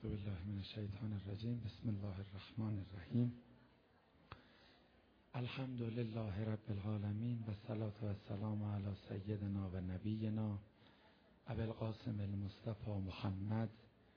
بالله من الشیطان الرجیم. بسم الله الرحمن الرحیم. الحمد لله رب العالمین و الصلاة و السلام علی سیدنا و نبینا ابی القاسم المصطفى محمد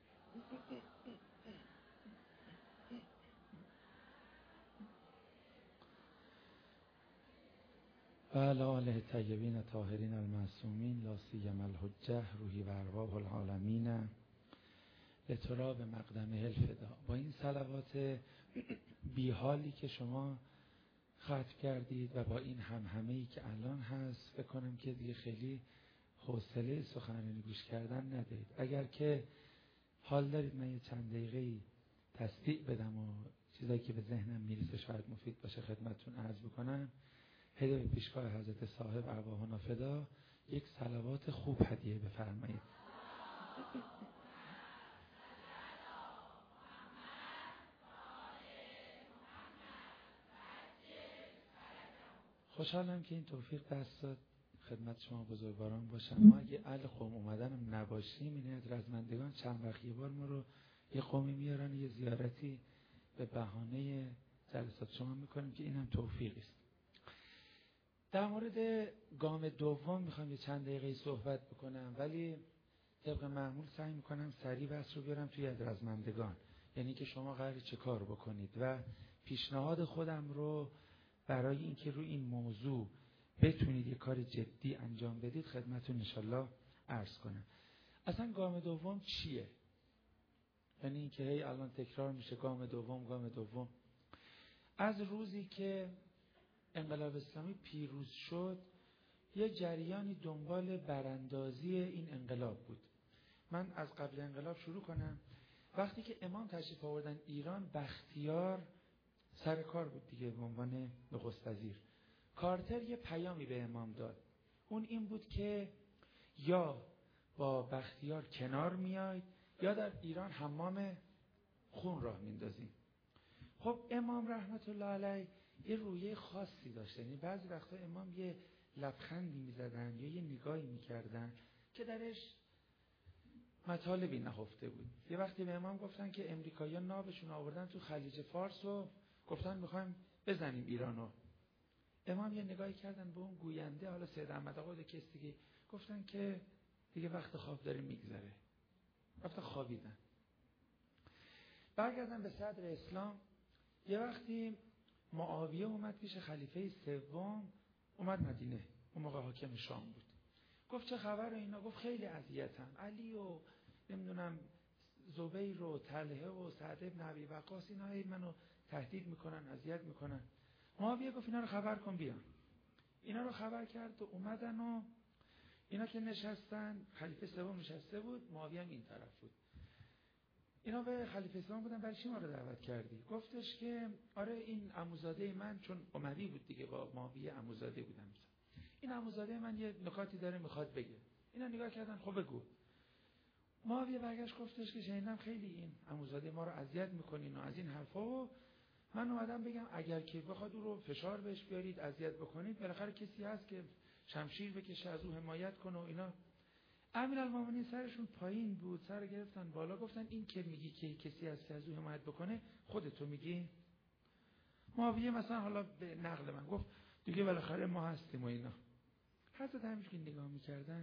و علی آله الطیبین الطاهرین المعصومین لا سیما الحجه روحی و ارواح العالمین لتراب مقدمه الفدا. با این صلوات بیحالی که شما ختم کردید و با این همهمه‌ای که الان هست، فکر کنم که دیگه خیلی حوصله سخنرانی گوش کردن ندارید. اگر که حال دارید من یه چند دقیقه‌ای تصدیق بدم و چیزایی که به ذهنم میرسه شاید مفید باشه خدمتتون عرض بکنم. هدیه پیشگاه حضرت صاحب ارواحنا فدا یک صلوات خوب هدیه بفرمایید. خوشحالم که این توفیق دست داد خدمت شما بزرگواران باشم. ما اگه اهل قوم اومدن نباشیم، این از رزمندگان چند وقت یه بار ما رو یه قومی میارن یه زیارتی به بهانه جلسات شما میکنیم که اینم توفیقی است. در مورد گام دوم میخوام یه چند دقیقه صحبت بکنم، ولی طبق معمول سعی میکنم سریع بحث رو بیارم توی از رزمندگان، یعنی که شما قراره چه کار بکنید و پیشنهاد خودم رو برای اینکه روی این موضوع بتونید یه کار جدی انجام بدید خدمتتون انشالله عرض کنم. اصلا گام دوم چیه؟ یعنی اینکه هی الان تکرار میشه گام دوم. از روزی که انقلاب اسلامی پیروز شد یه جریانی دنبال براندازی این انقلاب بود. من از قبل انقلاب شروع کنم. وقتی که امام تشریف آوردن ایران، بختیار سر کار بود دیگه به عنوان نخست وزیر. کارتر یه پیامی به امام داد. اون این بود که یا با بختیار کنار میاید یا در ایران حمام خون راه میندازیم. خب امام رحمت الله علیه یه رویه خاصی داشته، یعنی بعضی وقتا امام یه لبخندی میزدن یا یه نگاهی میکردن که درش مطالبی نهفته بود. یه وقتی به امام گفتن که امریکایی‌ها ناوشون آوردن تو خلیج فارس و گفتن میخوایم بزنیم ایرانو. امام یه نگاهی کردن به اون گوینده، حالا سید احمد آقا کسی، گفتن که دیگه وقت خواب داره میگذره. رفتن خوابیدن. برگردن به صدر اسلام. یه وقتی معاویه اومد پیش خلیفه سوم، اومد مدینه، اون موقع حاکم شام بود. گفت چه خبر اینا؟ گفت خیلی اذیتم، علی و نمیدونم زبیر و طلحه و سعد بن ابی وقاص اینا منو تهدید میکنن، اذیت میکنن. معاویه گفت اینا رو خبر کن بیان. اینا رو خبر کرد و اومدن و اینا که نشستن، خلیفه سوم نشسته بود، معاویه هم این طرف بود. اینا به خلیفه سوم بودن برای چی ما رو دعوت کردی؟ گفتش که آره این عموزاده من، چون اموی بود دیگه، با معاویه عموزاده بودن، این عموزاده من یه نکاتی داره میخواد بگه. اینا نگاه کردن خب بگو. معاویه برگشت گفتش که شنیدم خیلی این عموزاده ما رو اذیت میکنین و از این حرفا، و من اومدم بگم اگر که بخواد او رو فشار بهش بیارید، اذیت بکنید، بالاخره کسی هست که شمشیر بکشه از او حمایت کنه و اینا. امیرالمومنین سرشون پایین بود، سر گرفتن بالا، گفتن این که میگی که کسی هست که از او حمایت بکنه، خودتو میگی؟ معاویه مثلا حالا به نقل من گفت دیگه بالاخره ما هستیم و اینا. حضرت همینش که نگاه میکردن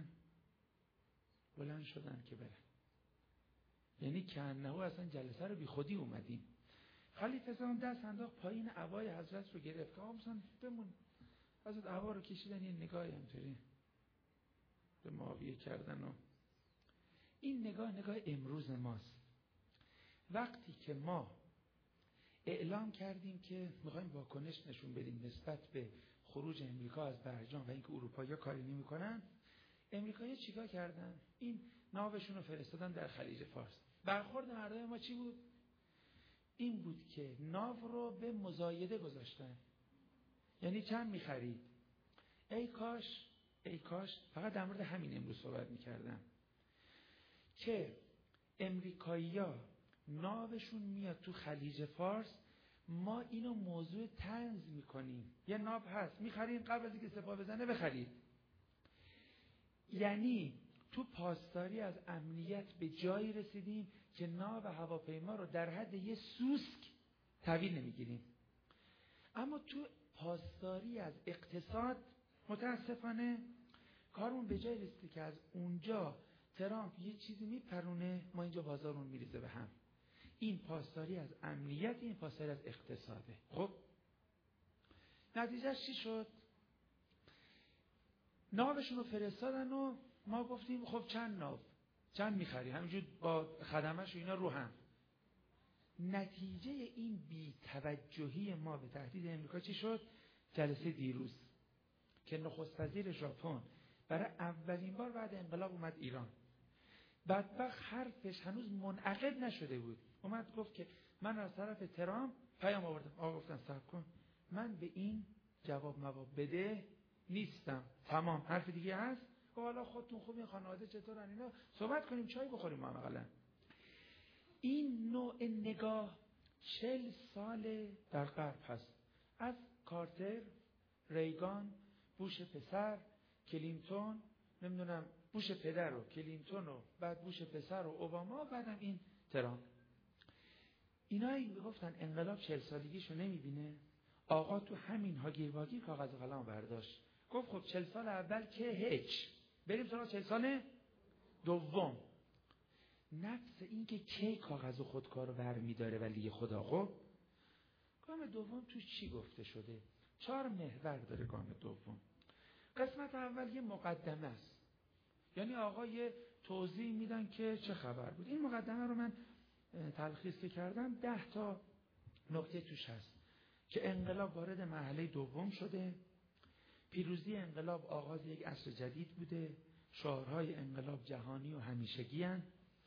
بلند شدن که برن. یعنی کنه اصلا جلسه رو بی خودی اومدیم. خلیفه سوم دست انداخت پایین عبای حضرت رو گرفت که مثلا بمون. حضرت عبا رو کشیدن، یه نگاهی همطوری به معاویه کردن و این نگاه امروز ماست. وقتی که ما اعلام کردیم که میخوایم واکنش نشون بدیم نسبت به خروج امریکا از برجام و اینکه اروپایی‌ها کاری نمی‌کنن، امریکایی‌ها چیکار کردن؟ این ناوشون رو فرستادن در خلیج فارس. برخورد مردم ما چی بود؟ این بود که ناو رو به مزایده گذاشتن. یعنی چند می‌خرید؟ ای کاش فقط در مورد همین امروز صحبت می‌کردم که امریکایی‌ها ناوشون میاد تو خلیج فارس، ما اینو موضوع طنز میکنیم. یه ناو هست میخریم، قبل از اینکه سپاه بزنه بخرید. یعنی تو پاسداری از امنیت به جایی رسیدیم که ناو و هواپیما رو در حد یه سوسک تحویل نمیگیریم. اما تو پاسداری از اقتصاد متاسفانه کارمون به جای رسیده که از اونجا ترامپ یه چیزی میپرونه، ما اینجا بازارمون میریزه به هم. این پاسداری از امنیت، این پاسداری از اقتصاده. خب نتیجهش چی شد؟ ناوشون رو فرستادن و ما گفتیم خب چند ناو، چند میخری، همینجور با خدمش و اینا رو هم. نتیجه این بی‌توجهی ما به تهدید امریکا چی شد؟ جلسه دیروز که نخست وزیر ژاپن برای اولین بار بعد انقلاب اومد ایران، بدبخت حرفش هنوز منعقد نشده بود، اومد گفت که من از طرف ترامپ پیام آوردم. آقا گفتن صبر کن، من به این جواب مواب بده نیستم، تمام. حرف دیگه هست؟ گفت حالا خودتون خوبین، خانواده چطورن، اینا صحبت کنیم، چای بخوریم ما مثلا. این نوع نگاه 40 سال در غرب هست، از کارتر، ریگان، بوش پسر، کلینتون، نمیدونم بوش پدر و کلینتون و بعد بوش پسر و اوباما، بعدم این ترامپ. اینا گفتن انقلاب 40 سالگیشو نمیبینه. آقا تو همین هاگیر واگیر کاغذ و قلم برداشت، گفت خب 40 سال اول که هیچ، بریم سراغ 40 سال دوم. نفس این که کی کاغذ و خودکار رو برمی‌داره ولی خدا. خب گام دوم تو چی گفته شده؟ 4 محور داره گام دوم. قسمت اول یه مقدمه است، یعنی آقا یه توضیح میدن که چه خبر بود. این مقدمه رو من تلخیص کردم، 10 تا نکته توش هست که انقلاب وارد مرحله دوم شده، پیروزی انقلاب آغاز یک عصر جدید بوده، شعارهای انقلاب جهانی و همیشگی هستند،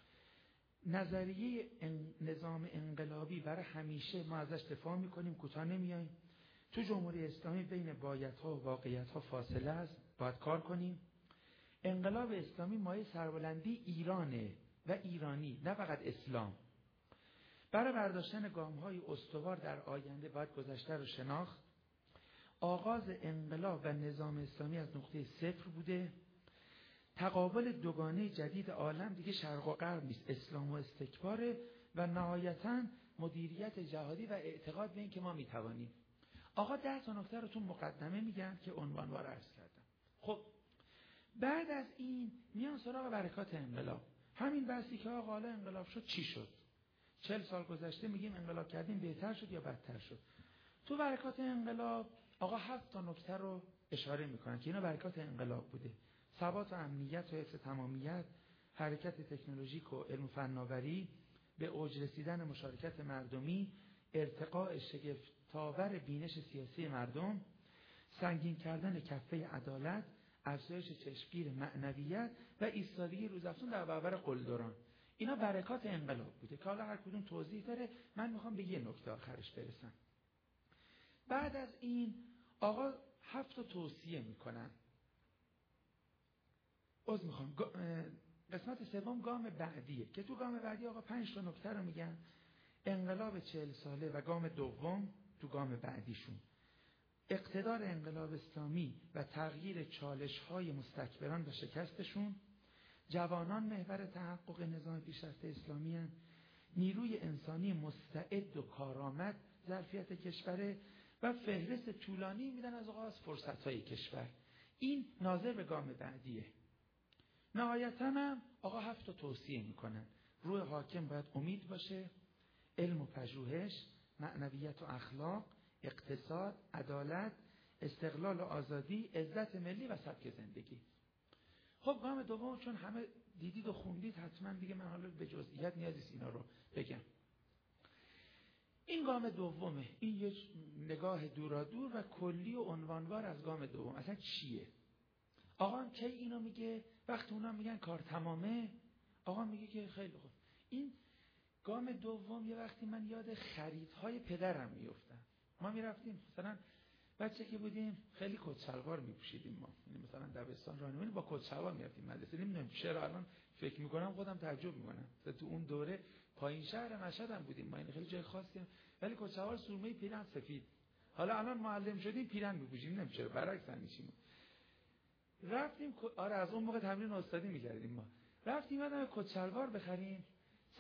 نظریه نظام انقلابی برای همیشه ما ازش دفاع میکنیم، کوتاه نمیاییم. تو جمهوری اسلامی بین بایدها و واقعیتها فاصله است، باید کار کنیم. انقلاب اسلامی مایه سربلندی ایرانه و ایرانی، نه فقط اسلام. برای برداشتن گام‌های استوار در آینده باید گذشته رو شناخت. آغاز انقلاب و نظام اسلامی از نقطه صفر بوده. تقابل دوگانه جدید عالم دیگه شرق و غرب نیست، اسلام و استکباره، و نهایتاً مدیریت جهادی و اعتقاد به این که ما میتوانیم. آقا 10 تا نکته رو تو مقدمه میگن که عنوانوار عرض کردم. خب بعد از این میان سراغ برکات انقلاب. همین بحثی که آقا حالا انقلاب شد چی شد؟ 40 سال گذشته میگیم انقلاب کردیم، بهتر شد یا بدتر شد؟ تو برکات انقلاب آقا 7 تا نکته رو اشاره میکنن که اینا برکات انقلاب بوده. ثبات و امنیت و حفظ تمامیت، حرکت تکنولوژیک و علم و فناوری، به اوج رسیدن مشارکت مردمی، ارتقاء شگفت‌آور بینش سیاسی مردم، سنگین کردن کفه عدالت، افزایش چشمگیر معنویت و ایستادگی روزافزون در برابر قلدران. اینا برکات انقلاب بوده که حالا هر کدوم توضیح داره. من میخوام به یه نکته آخرش برسم. بعد از این آقا 7 تا توصیه میکنن. قسمت سوم گام بعدیه که تو گام بعدی آقا 5 تا نکته رو میگن. انقلاب 40 ساله و گام دوم تو گام بعدیشون. اقتدار انقلاب اسلامی و تغییر چالش‌های مستکبران و شکستشون. جوانان محور تحقق نظام پیشرفته اسلامی هستند. نیروی انسانی مستعد و کارآمد ظرفیت کشور و فهرست طولانی میدن از آغاز فرصت‌های کشور. این ناظر به گام بعدیه. نهایتاً هم آقا 7 تا توصیه میکنن. روح حاکم باید امید باشه، علم و پژوهش، معنویت و اخلاق، اقتصاد، عدالت، استقلال و آزادی، عزت ملی و سبک زندگی. خب گام دوم چون همه دیدید و خوندید حتما دیگه من حالا به جزئیات نیازی نیست اینا رو بگم. این گام دومه. این یه نگاه دورادور و کلی و عنوانوار از گام دوم. اصلا چیه؟ آقا کی اینو میگه؟ وقتی اونا میگن کار تمامه، آقا میگه که خیلی خوب. این گام دوم یه وقتی من یاد خریدهای پدرم میافتم. ما میرفتیم مثلا بچه که بودیم خیلی کت شلوار میپوشیدیم ما. یعنی مثلا دبستان راهنمایی با کت شلوار میرفتیم مدرسه. نمیدونم چرا الان فکر میکنم خودم تعجب میکنم. تو اون دوره پایین شهر مشهد هم بودیم ما، این خیلی جای خاصی هم. ولی کت شلوار سرمه‌ای پیرن سفید. حالا الان معلم شدیم پیرن میپوشیم، نمیدونم چرا برعکس میشیم. رفتیم آره از اون موقع تمرین استادی میکردیم ما. رفتیم آدم کت شلوار بخریم.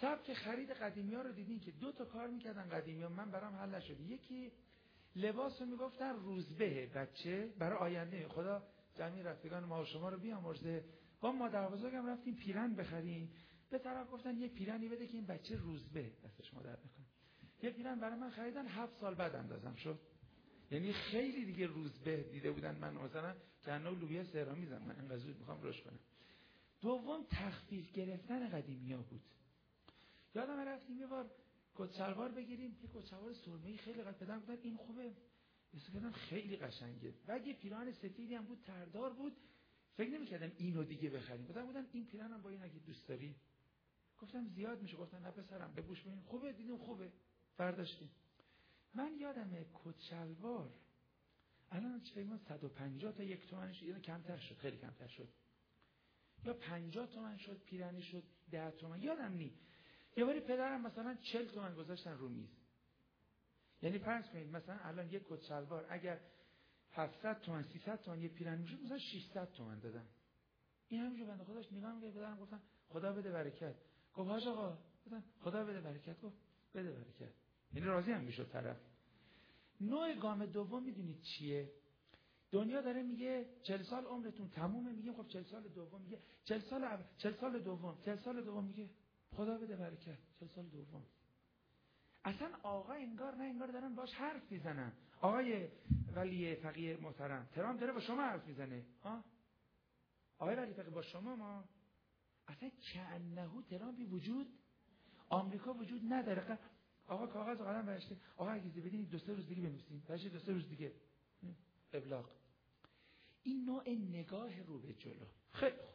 سبک خرید قدیمی‌ها رو دیدین که 2 تا کار میکردن قدیمی‌ها، من برام حل نشد. یکی لباس رو میگفتن روزبه بچه برای آینده، خدا جمعی رفتگان ما و شما رو بیامرزه. با مادر بزرگم رفتیم پیرن بخریم، به طرف گفتن یه پیرنی بده که این بچه روزبه دستش مادر میکنه. یه پیرن برای من خریدن 7 سال بعد اندازم شد. یعنی خیلی دیگه روزبه دیده بودن من مثلا که انا لوبیا سرامیزم، من انقدر زود میخوام روش کنم. دوم تخفیف گرفتن قدیمی‌ها بود. یادم رفتیم یه بار کت شلوار بگیریم، یه کت شلوار سرمه‌ای خیلی قد پدرم گفتن این خوبه، مثلا خیلی قشنگه. بعد یه پیراهن سفیدی هم بود، تردار بود، فکر نمی‌کردم اینو دیگه بخریم. پدرم گفتن این پیراهنم با این اگه دوست داری. گفتم زیاد میشه. گفتن نه پسرم بپوش ببین خوبه. دیدیم خوبه، برداشتیم. من یادمه کت شلوار الان چه میگم 150 تا 1 تومنش، یعنی کمتر شد، خیلی کمتر شد، یا 50 تومن شد، پیراهنی شد 10 تومن، یادم نی. یه باری پدرم مثلا 40 تومن گذاشتن رو میز. یعنی فرض کنید مثلا الان یک کت شلوار اگر 700 تومن 300 تومن یه پیراهن میشد، مثلا 600 تومن دادن. این همینجور بنده خودش نگاه میگه. پدرم گفتن خدا بده برکت. گفت حاج آقا گفتن خدا بده برکت. گفت بده برکت، یعنی راضی هم میشد طرف. نوع گام دوم میدونید چیه؟ دنیا داره میگه 40 سال عمرتون تمومه، میگه خب 40 سال دوم، میگه 40 سال اول، 40 سال دوم، 40 سال دوم، میگه خدا بده برکت 40 سال دوم. اصلا آقا انگار نه انگار دارن باش حرف میزنن. آقای ولی فقیه محترم، ترامپ داره با شما حرف میزنه. ها آقای ولی فقیه با شما، ما اصلا کأنه ترامپی وجود آمریکا وجود نداره. آقا کاغذ و قلم برشته، آقا اگه بدین 2-3 روز دیگه بنویسین، برشه 2-3 روز دیگه ابلاغ. این نوع نگاه رو به جلو. خیلی خوب.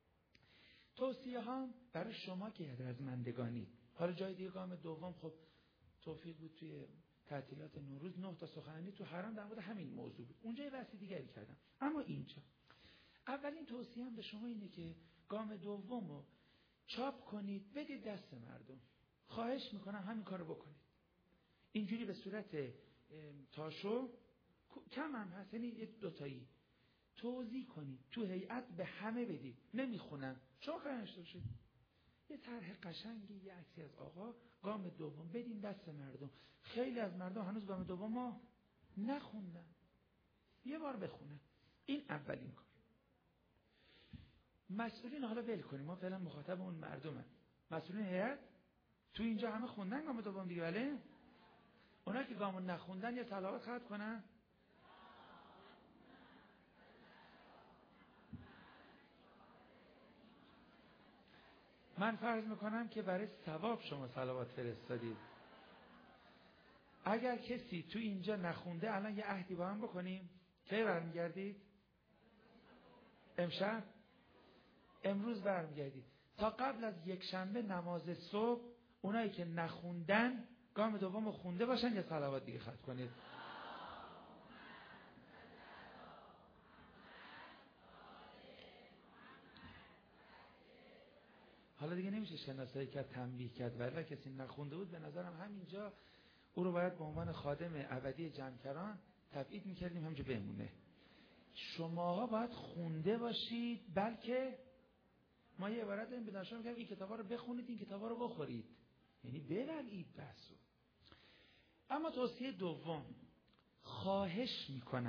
توصیه ها برای شما که هدرزمندگانی. حالا جای دیگه گام دوم خب توفیق بود توی تعطیلات نوروز 9 تا سخنرانی تو حرم در مورد همین موضوع بود. اونجا یه بحث دیگری کردم. اما اینجا اولین توصیه هم به شما اینه که گام دوم رو چاپ کنید بدید دست مردم. خواهش میکنم همین کارو بکنید. اینجوری به صورت تاشو کم هم هست، یعنی یه دوتایی توضیح کنید تو هیئت به همه بدید. نمیخونن شما خواهش داشتید یه طرح قشنگی، یه عکسی از آقا، گام دوم بدین دست مردم. خیلی از مردم هنوز گام دوم ما نخوندن، یه بار بخونن. این اولین کار. مسئولین حالا ول کنیم، ما فعلا مخاطب اون مردمن. مسئولین هیئت تو اینجا همه خوندن گام دوم دیگه، بله؟ اونا که گامو نخوندن یا تلاوت خط کنن. من فرض میکنم که برای ثواب شما صلوات فرستادید. اگر کسی تو اینجا نخونده الان یه عهدی با هم بکنیم. کی برمیگردید؟ امشب؟ امروز برمیگردید. تا قبل از یک شنبه نماز صبح اونایی که نخوندن گام دوم خونده باشن یا صلوات دیگه ختم کنید. حالا دیگه نمیشه شناسایی کرد تنبیه کرد، ولی کسی نخونده بود به نظرم همینجا او رو باید به عنوان خادم ابدی جمکران تبعید میکردیم همینجا بمونه. شماها باید خونده باشید، بلکه ما یه عبارت داریم به دانشجوها میگم این کتابا رو بخونید، این کتابا رو بخورید، یعنی ببلید بحثو. اما توصیه دوم، خواهش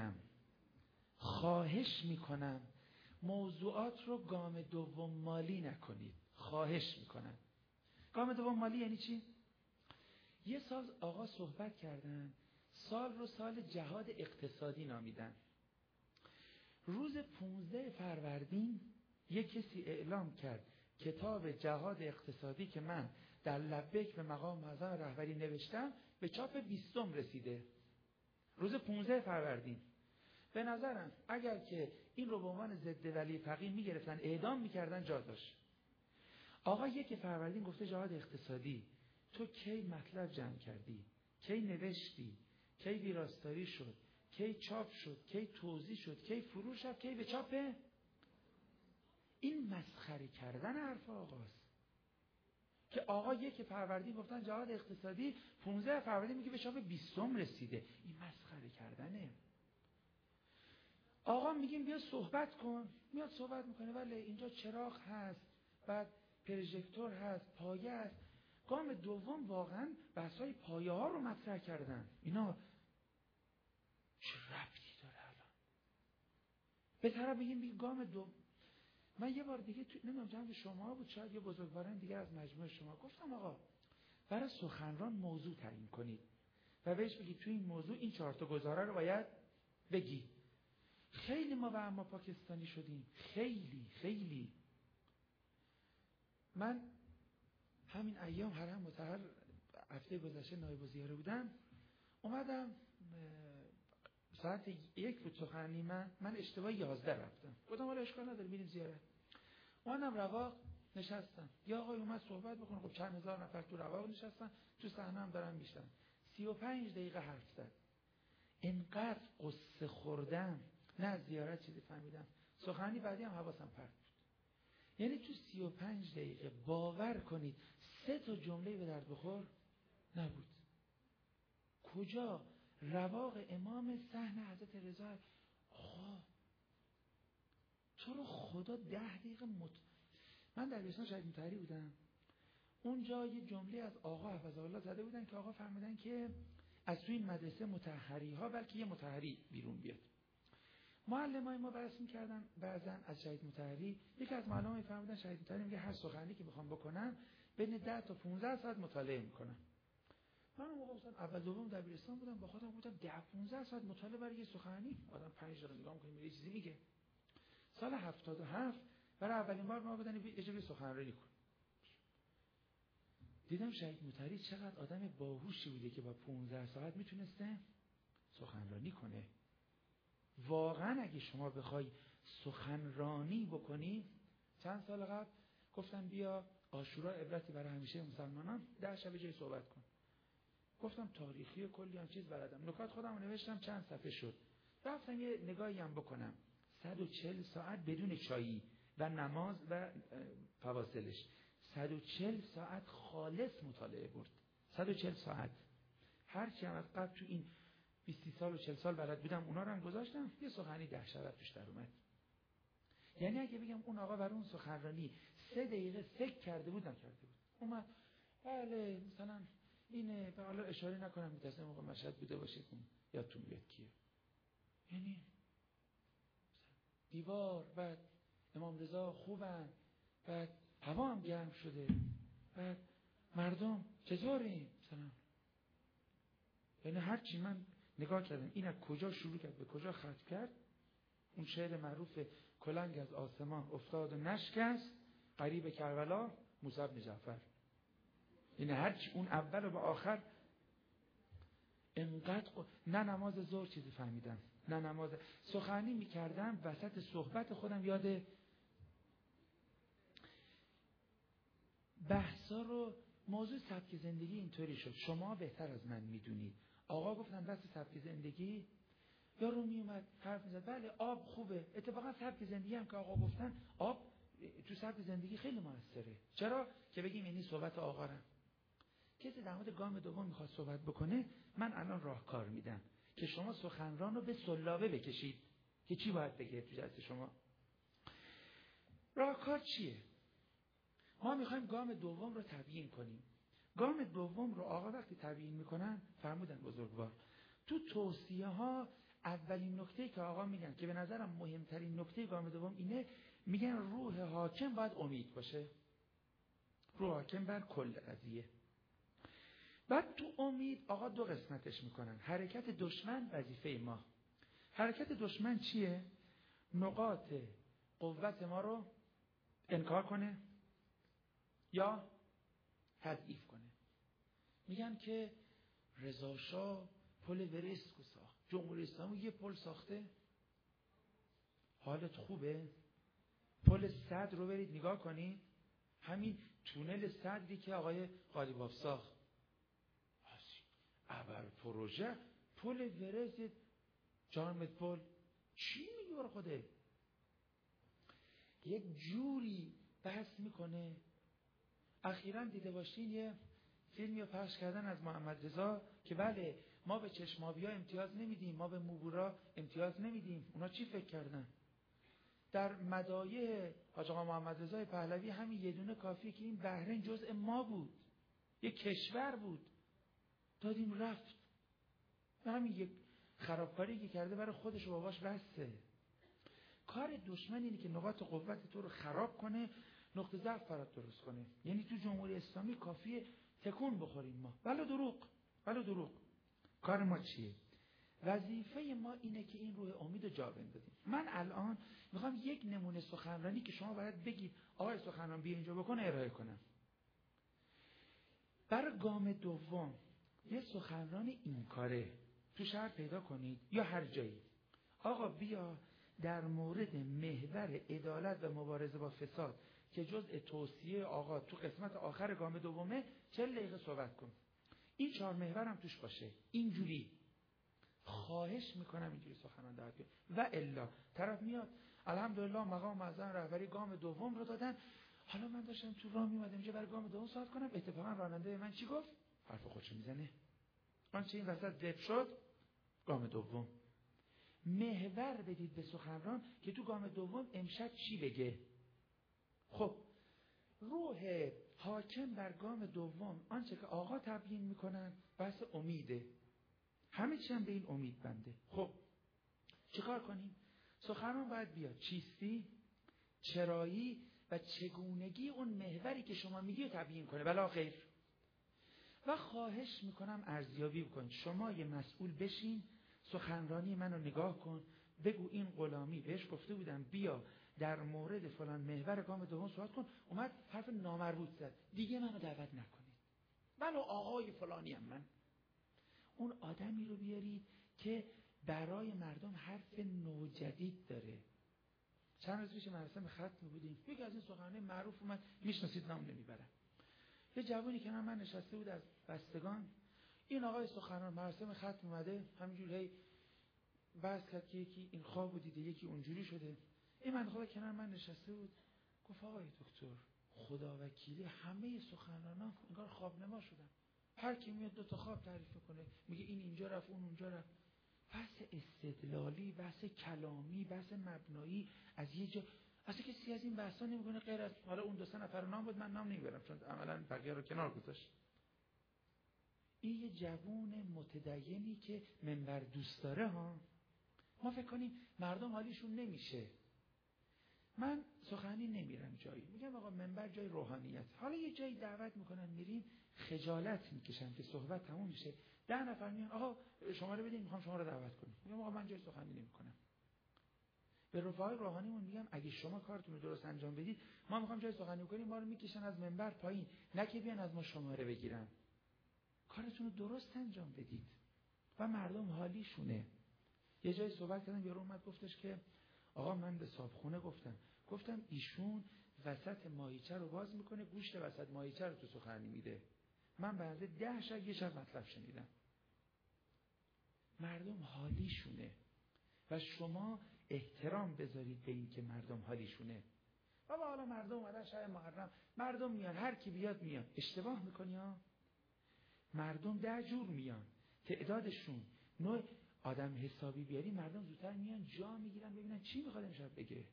میکنم موضوعات رو گام دوم مالی نکنید. خواهش میکنم. گام دوم مالی یعنی چی؟ یه سال آقا صحبت کردن، سال رو سال جهاد اقتصادی نامیدن. روز 15 فروردین یک کسی اعلام کرد کتاب جهاد اقتصادی که من در لبیک به مقام معظم رهبری نوشتم به چاپ 20 رسیده. روز 15 فروردین. به نظرم اگر که این رو به عنوان ضد ولی فقیه میگرفتن اعدام میکردن جا داشت. آقا 1 فروردین گفته جهاد اقتصادی. تو کی مطلب جمع کردی؟ کی نوشتی؟ کی ویراستاری شد؟ کی چاپ شد؟ کی توزیع شد؟ کی فروش شد؟ کی به چاپه؟ این مسخره کردن حرف آقاست که آقا 1 فروردین گفتن جهاد اقتصادی، 15 فروردین میگه به چاپ 20 رسیده. این مسخره کردنه. آقا میگیم بیا صحبت کن، میاد صحبت میکنه، ولی اینجا چراغ هست، بعد پروژکتور هست، پایه هست. گام دوم واقعا بحث‌های پایه ها رو مطرح کردن. اینا چه ربطی داره الان؟ به طرف بگیم گام دوم. من یه بار دیگه نمیدونم جمع شما بود، شاید یه بزرگواران دیگه از مجموعه شما، گفتم آقا برای سخنران موضوع تعیین کنید و بهش بگید تو این موضوع این 4 تا گزاره رو باید بگی. خیلی ما به اما پاکستانی شدیم، خیلی. من همین ایام حرم مطهر هفته گذشته نایب الزیاره بودم، اومدم ساعت 1 بود سخنرانی من اشتباه 11 رفتم. گفتم حالا اشکال نداره میریم زیارت. اومدم رواق نشستم. یا آقای اومد صحبت بکنه، خب چند هزار نفر تو رواق نشستن، تو صحنه هم دارن میشن. 35 دقیقه حرف زد. انقدر قصه خوردم، نه از زیارت چیزی فهمیدم. سخنرانی بعدی هم حواسم پرت بود. یعنی تو 35 دقیقه باور کنید 3 تا جمله به درد بخور نبود. کجا؟ رواق امام صحن حضرت رضا. آقا تو رو خدا 10 دقیقه من در بیستان شهید مطهری بودم. اونجا یه جمله از آقا حفظه الله زده بودن که آقا فرمودن که از توی این مدرسه مطهری ها بلکه یه مطهری بیرون بیاد. معلمای ما بررسی می‌کردن بعضن از شهید مطهری. یکی از معلمای فرمودن شهید مطهری میگه هر سخنرانی که بخوام بکنم بین 10 تا 15 ساعت مطالعه میکنم. من اون موقع مثلا اول دوم دبیرستان بودم، با خودم گفتم 10 15 ساعت مطالعه برای یه سخنرانی، آدم 5 دقیقه نگاه می‌کنه میگه چیزی میگه. سال 77 برای اولین بار ما بودن یه سخنرانی کن. دیدم شهید مطهری چقدر آدم باهوشی بوده که با 15 ساعت میتونسته سخنرانی کنه. واقعا اگه شما بخوای سخنرانی بکنی، چند سال قبل گفتم بیا عاشورا عبرتی برای همیشه مسلمانان 10 شب جای صحبت کن. گفتم تاریخی کلی هم چیز بلدم، نکات خودم رو نوشتم، چند صفحه شد. رفتم یه نگاهی هم بکنم. 140 ساعت بدون چایی و نماز و فواصلش 140 ساعت خالص مطالعه برد. 140 ساعت. هر چی هم از قبل تو این 20 سال و 40 سال بلد بودم اونا رو هم گذاشتم، یه سخنرانی 10 شب توش در اومد. یعنی اگه بگم اون آقا برای اون سخنرانی 3 دقیقه فکر کرده بود نکرده بود. اومد بله مثلا اینه، به حالا اشاره نکنم میترسم موقع مشهد بوده باشه یادتون بیاد کیه. یعنی دیوار، بعد امام رضا خوبن، بعد هوا هم گرم شده، بعد مردم چطوری مثلا. یعنی هر چی من نگاه کردم این از کجا شروع کرد به کجا ختم کرد. اون شعر معروف کلنگ از آسمان افتاد و نشکست قریب کربلا موسی بن جعفر. یعنی هر چی اون اول و به آخر انقدر نه نماز ظهر چیزی فهمیدم، نه نماز سخنرانی میکردم وسط صحبت خودم یاد بحثا رو. موضوع سبک زندگی اینطوری شد، شما بهتر از من میدونید. آقا گفتن بس سبک زندگی، یارو میومد حرف میزد بله آب خوبه. اتفاقا سبک زندگی هم که آقا گفتن آب تو سبک زندگی خیلی موثره. چرا که بگیم یعنی صحبت آقا رم. کسی در مورد گام دوم میخواد صحبت بکنه، من الان راهکار میدم که شما سخنران رو به سلابه بکشید که چی باید بگه تو جلسه شما. راهکار چیه؟ ما میخوایم گام دوم رو تبیین کنیم. گام دوم رو آقا وقتی تبیین میکنن فرمودن بزرگوار تو توصیه ها اولین نکته که آقا میگن که به نظرم مهمترین نکته گام دوم اینه، میگن روح حاکم باید امید باشه، روح حاکم بر کل قضیه. بعد تو امید آقا 2 قسمتش میکنن. حرکت دشمن وظیفه ما. حرکت دشمن چیه؟ نقاط قوت ما رو انکار کنه یا تضعیف کنه. میگن که رضا شاه پل ورسکو ساخت، جمهوری اسلامی یه پل ساخته. حالت خوبه؟ پل صدر رو برید نگاه کنید، همین تونل صدری که آقای قالیباف ساخت، ابر پروژه پل ورس جامد پل. چی میگه برای خوده؟ یک جوری بحث میکنه. اخیراً دیده باشین یه فیلمی رو پخش کردن از محمد رضا که بله ما به چشمابی‌ها امتیاز نمیدیم، ما به موبورا امتیاز نمیدیم. اونا چی فکر کردن؟ در مدایح حاج آقا محمد رضا پهلوی همین یه دونه کافیه که این بحرین جزء ما بود. یک کشور بود، دادیم رفت. همین یک خرابکاری که کرده برای خودش و باباش بسته. کار دشمن اینه که نقاط قوت تو رو خراب کنه، نقطه ضعف برات درست کنه. یعنی تو جمهوری اسلامی کافیه تکون بخوریم ما. ولو دروغ. کار ما چیه؟ وظیفه ما اینه که این روح امید رو جا بندازیم. من الان میخوام یک نمونه سخنرانی که شما باید بگید آقای سخنران بیا اینجا بکن ارائه کنم. برای گام دوم یه سخنران این کاره تو شهر پیدا کنید یا هر جایی. آقا بیا در مورد محور عدالت و مبارزه با فساد که جزء توصیه آقا تو قسمت آخر گام دومه 40 دقیقه صحبت کن. این 4 محور هم توش باشه. اینجوری خواهش میکنم اینجوری سخنرانی دعوت کنید. و الا طرف میاد الحمدلله مقام معظم رهبری گام دوم رو دادن، حالا من داشتم تو راه میومدم اینجا برای گام دوم صحبت کنم، اتفاقا راننده من چی گفت؟ حرف خودشو میزنه. آنچه این وسط ذبح شد گام دوم. محور بدید به سخنران که تو گام دوم امشب چی بگه. خب روح حاکم بر گام دوم آنچه که آقا تبیین میکنن بحث امیده، همه چی هم به این امید بنده. خب چیکار کنیم؟ سخنران باید بیاد چیستی، چرایی و چگونگی اون محوری که شما میگی رو تبیین کنه. بلا خیر. و خواهش میکنم ارزیابی بکنید. شما یه مسئول بشین، سخنرانی منو نگاه کن، بگو این غلامی بهش گفته بودم بیا در مورد فلان محور گام دوم صحبت کن، اومد حرف نامربوط زد، دیگه منو دعوت نکنید. منو آقای فلانی هم من. اون آدمی رو بیارید که برای مردم حرف نوجدید داره. چند روز پیش مراسم ختم بودیم، یکی از این سخنرانای معروف اومد، میشناسید نام نمیبرم. یه جوانی که من نشسته بود از بستگان، این آقای سخنران مراسم ختم اومده، همینجوری هی بحث کرد که یکی این خواب دیده، یکی اونجوری شده. این من خدا کنار من نشسته بود، گفت آقای دکتر خدا وکیلی همه سخنرانان انگار خواب نما شدن. هر کی میاد 2 تا خواب تعریف میکنه، میگه این اینجا رفت اون اونجا رفت. بحث استدلالی، بحث کلامی، بحث مبنایی از یه جا اصلا کسی از این بحثا نمیکنه غیر از حالا اون 2-3 نفر نام بود، من نام نمیبرم چون عملاً بقیه رو کنار گذاشت. این یه جوون متدینی که منبر دوست داره ها. ما فکر کنیم مردم حالیشون نمیشه. من سخنی نمیرم جایی، میگم آقا منبر جای روحانیت. حالا یه جایی دعوت میکنن میریم، خجالت میکشم که صحبت تموم میشه، 10 نفر میان آقا شما رو بدین میخوام شما رو دعوت کنم. میگم آقا من جای سخنی نمیکنم. به رفقای روحانیمون میگم اگه شما کارتون رو درست انجام بدید، ما میخوام جای سخنی کنیم، ما رو میکشن از منبر پایین، نه که بیان از ما شماره بگیرن. کارتون رو درست انجام بدید و مردم حالیشونه. یه جای صحبت کردم، یارو اومد گفتش که آقا من به صاحبخونه گفتم ایشون وسط ماهیچه رو باز میکنه، گوشت وسط ماهیچه رو تو سخنرانی میده. من به اندازه 10 شب یه شب مطلب شنیدم. مردم حالیشونه و شما احترام بذارید به این که مردم حالیشونه. بابا حالا مردم اومدن شب محرم، مردم میان، هر کی بیاد میان. اشتباه میکنی ها. مردم 10 جور میان، تعدادشون نوع آدم حسابی بیاری مردم زودتر میان جا میگیرن ببینن چی میخواد امشب بگه.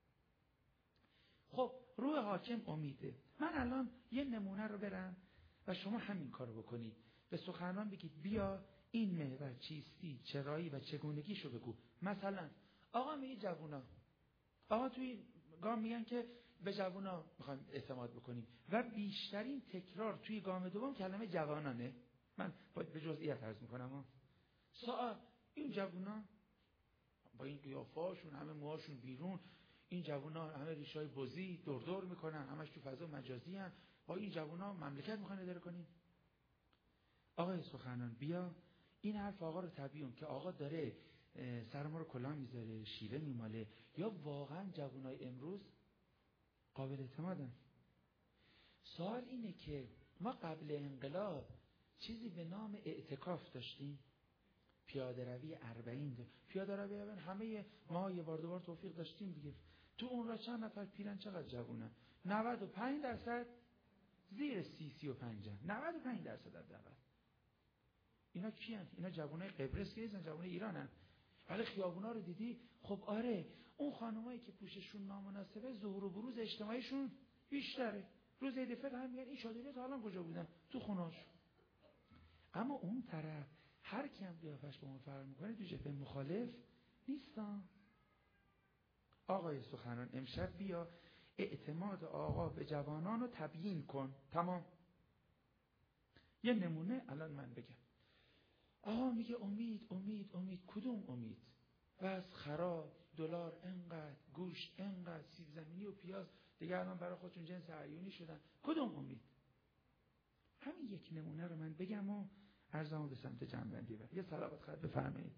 خب روح حاکم امیده. من الان یه نمونه رو برم و شما همین کارو بکنید. به سخنران بگید بیا این محور چیستی، چرایی و چگونگیشو بگو. مثلا آقا میگه جوونا، آقا توی گام میگن که به جوونا میخوایم اعتماد بکنیم و بیشترین تکرار توی گام دوم کلمه جوانانه. من به جزئیات عرض میکنم این جوونا با این قیافه‌هاشون، همه موهاشون بیرون، این جوونا همه ریشای بزی دور میکنن، همش تو فضا مجازی ان، با این جوونا مملکت میخوان اداره کنیم. آقای سخنران بیا این حرف آقا رو تبیین که آقا داره سر ما رو کلاه میذاره، شیره میماله، یا واقعا جوانای امروز قابل اعتمادن. سوال اینه که ما قبل انقلاب چیزی به نام اعتکاف داشتیم؟ پیاده روی 40 پیاده روی همه ما یه بار دوبار توفیق داشتیم دیگه. تو اون را چند نفر پیرن، چقدر جوونن؟ 95% زیر 35 95% از دعوت. اینا کیان؟ اینا جوانای قبرس که نیستن، جوانای ایرانن. ولی خیابونا رو دیدی؟ خب آره، اون خانمایی که پوششون نامناسبه ظهور و بروز اجتماعیشون بیشتره. روز عید فطر هم میگن این شادیات حالا کجا بودن؟ تو خونه‌اش. اما اون طرف هر کی هم قیافش با اون فرق میکنه تو جبهه مخالف نیستن. آقای سخنان امشب بیا اعتماد آقا به جوانان رو تبیین کن. تمام. یه نمونه الان من بگم. آقا میگه امید امید امید. کدوم امید؟ بس خراب، دلار انقدر، گوشت انقدر، سیب زمینی و پیاز دیگه الان برای خودشون جنس عیونی شدن. کدوم امید؟ همین یک نمونه رو من بگم و عرضمو به سمت جنبندی برم. یه صلوات خط بفرمایید.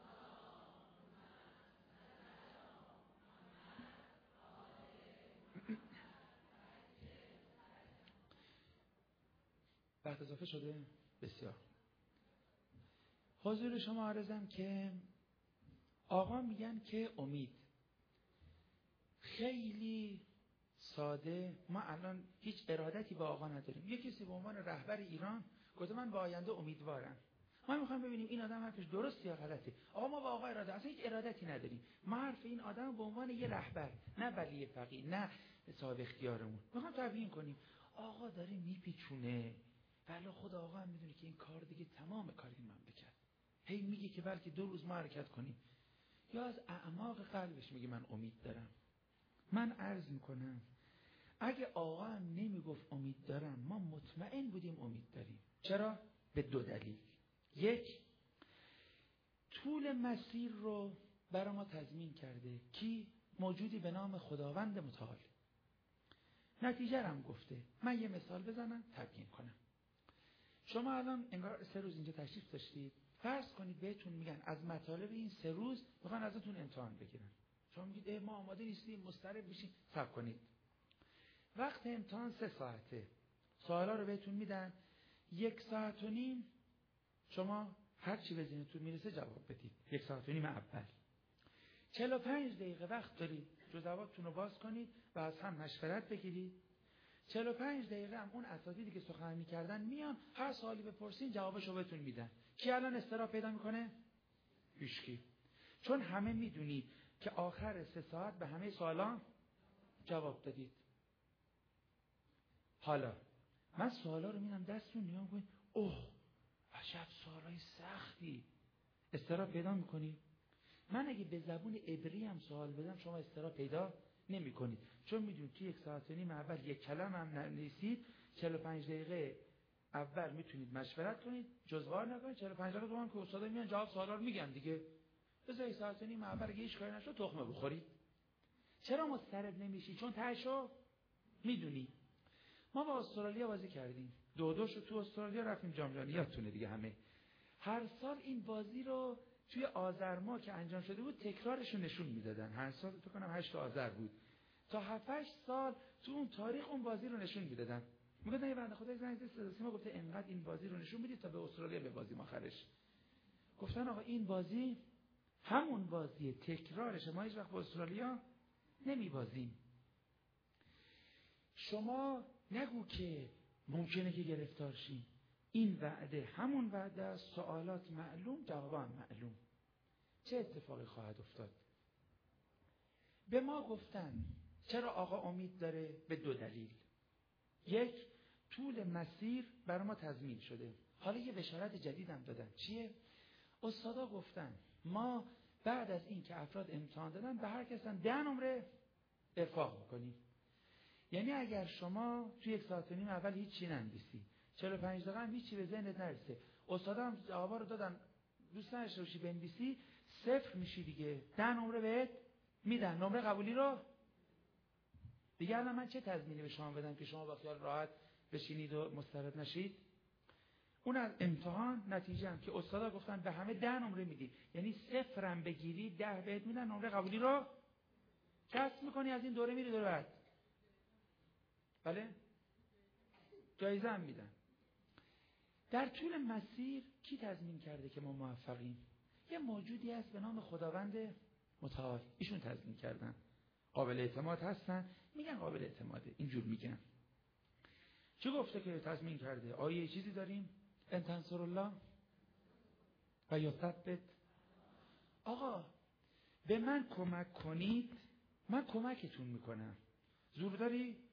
وقت اضافه شده؟ بسیار. حضور شما عرضم که آقا میگن که امید خیلی ساده. ما الان هیچ ارادتی با آقا نداریم. یه کسی به عنوان رهبر ایران گفته من به آینده امیدوارم. ما میخوایم ببینیم این آدم حرفش درست یا غلطه. آقا ما با آقا اراده اصلا هیچ ارادتی نداریم. ما حرف این آدم به عنوان یه رهبر، نه ولی فقیه، نه صاحب اختیارمون میخوام تبیین کنیم. آقا داره میپیچونه. بله خدا آقا هم میدونه که این کار دیگه تمام کاری مملکت. هی میگه که بلکه 2 روز ما حرکت کنیم. یا از اعماق قلبش میگه من امید دارم. من عرض میکنم اگه آقا هم نمیگفت امید دارم ما مطمئن بودیم امید داریم. چرا؟ به 2 دلیل. یک، طول مسیر رو برای ما تضمین کرده. کی؟ موجودی به نام خداوند متعال. نتیجه هم گفته. من یه مثال بزنم تبیین کنم. شما الان انگار 3 روز اینجا تشریف داشتید. فرض کنید بهتون میگن از مطالب این 3 روز میخوان ازتون امتحان بگیرن. شما میگید ما آماده نیستیم، مضطرب میشیم. صبر کنید. وقت امتحان 3 ساعته. سوالا رو بهتون میدن. 1 ساعت و نیم شما هر چی به ذهنتون میرسه جواب بدید. 1 ساعت و نیم اول. 45 دقیقه وقت دارید جزواتتون رو باز کنید و از هم مشورت بگیرید. 45 دقیقه هم اون اساتیدی که سخن می‌کردن میان هر سوالی بپرسین جوابشو بهتون میدن. کی الان استرا پیدا میکنه؟ هیچکی. چون همه میدونید که آخر 3 ساعت به همه سوالا جواب دادید. حالا من سوالا رو میدم دستتون نگاه کنید. اوه عجب سوالای سختی. استرا پیدا میکنید؟ من اگه به زبون عبری هم سوال بدم شما استرا پیدا نمی کنید. چون میدونید توی 1 ساعت و نیم اول 1 کلمه هم ننویسید. 45 دقیقه اول میتونید مشورت کنید، جزوار نکنید. 45 دقیقه دوم که استادا میان جواب سوالا رو میگن دیگه. بذار 1 ساعت و نیم اول اگه هیچ کاری نشد تخمه بخورید. چرا مضطرب نمیشی؟ چون تهشو میدونی. ما با استرالیا بازی کردیم. 2-2 شد تو استرالیا، رفتیم جام جهانی. یادتونه دیگه همه. هر سال این بازی رو توی آذر ماه که انجام شده بود تکرارش رو نشون میدادن. هر سال فکر کنم 8 آذر بود. تا 7-8 سال تو اون تاریخ اون بازی رو نشون میدادن. میگفتن یه بنده خدا زنگ زد ما گفته انقدر این بازی رو نشون میدید تا به استرالیا به بازی ما خرش. گفتن آقا این بازی همون بازیه، تکرارشه، ما هیچ وقت با استرالیا نمیبازیم. شما نگو که ممکنه که گرفتار شیم. این وعده همون وعده است. سوالات معلوم، جواب هم معلوم. چه اتفاقی خواهد افتاد؟ به ما گفتن چرا آقا امید داره؟ به 2 دلیل. یک، طول مسیر برای ما تضمین شده. حالا یه بشارت جدیدم دادن. چیه؟ استادا گفتن ما بعد از این که افراد امتحان دادن به هر کس 10 نمره ارفاق میکنیم. یعنی اگر شما توی 1 ساعت و نیم اول هیچی ننویسی، 45 دقیقه هم هیچی به ذهنت نرسه، استادا هم جوابا رو دادن، دوست نداشته باشی بنویسی، 0 میشی دیگه. 10 نمره بهت میدن. نمره قبولی رو دیگه. الان من چه تضمینی به شما بدم که شما با خیال راحت بشینید و مضطرب نشید؟ اون از امتحان نتیجه هم که استادا گفتن به همه 10 نمره میدی، یعنی 0 هم بگیری 10 بهت میدن. نمره قبولی رو کسب میکنی، از این دوره میری دوره بعد. بله؟ جایزه هم میدن. در طول مسیر کی تضمین کرده که ما موفقیم؟ یه موجودی هست به نام خداوند متعال. ایشون تضمین کردن. قابل اعتماد هستن. میگن قابل اعتماده. اینجور میگن. چه گفته که تضمین کرده؟ آیه چیزی داریم؟ ان تنصر الله و یثبت. آقا به من کمک کنید من کمکتون میکنم. زور داری؟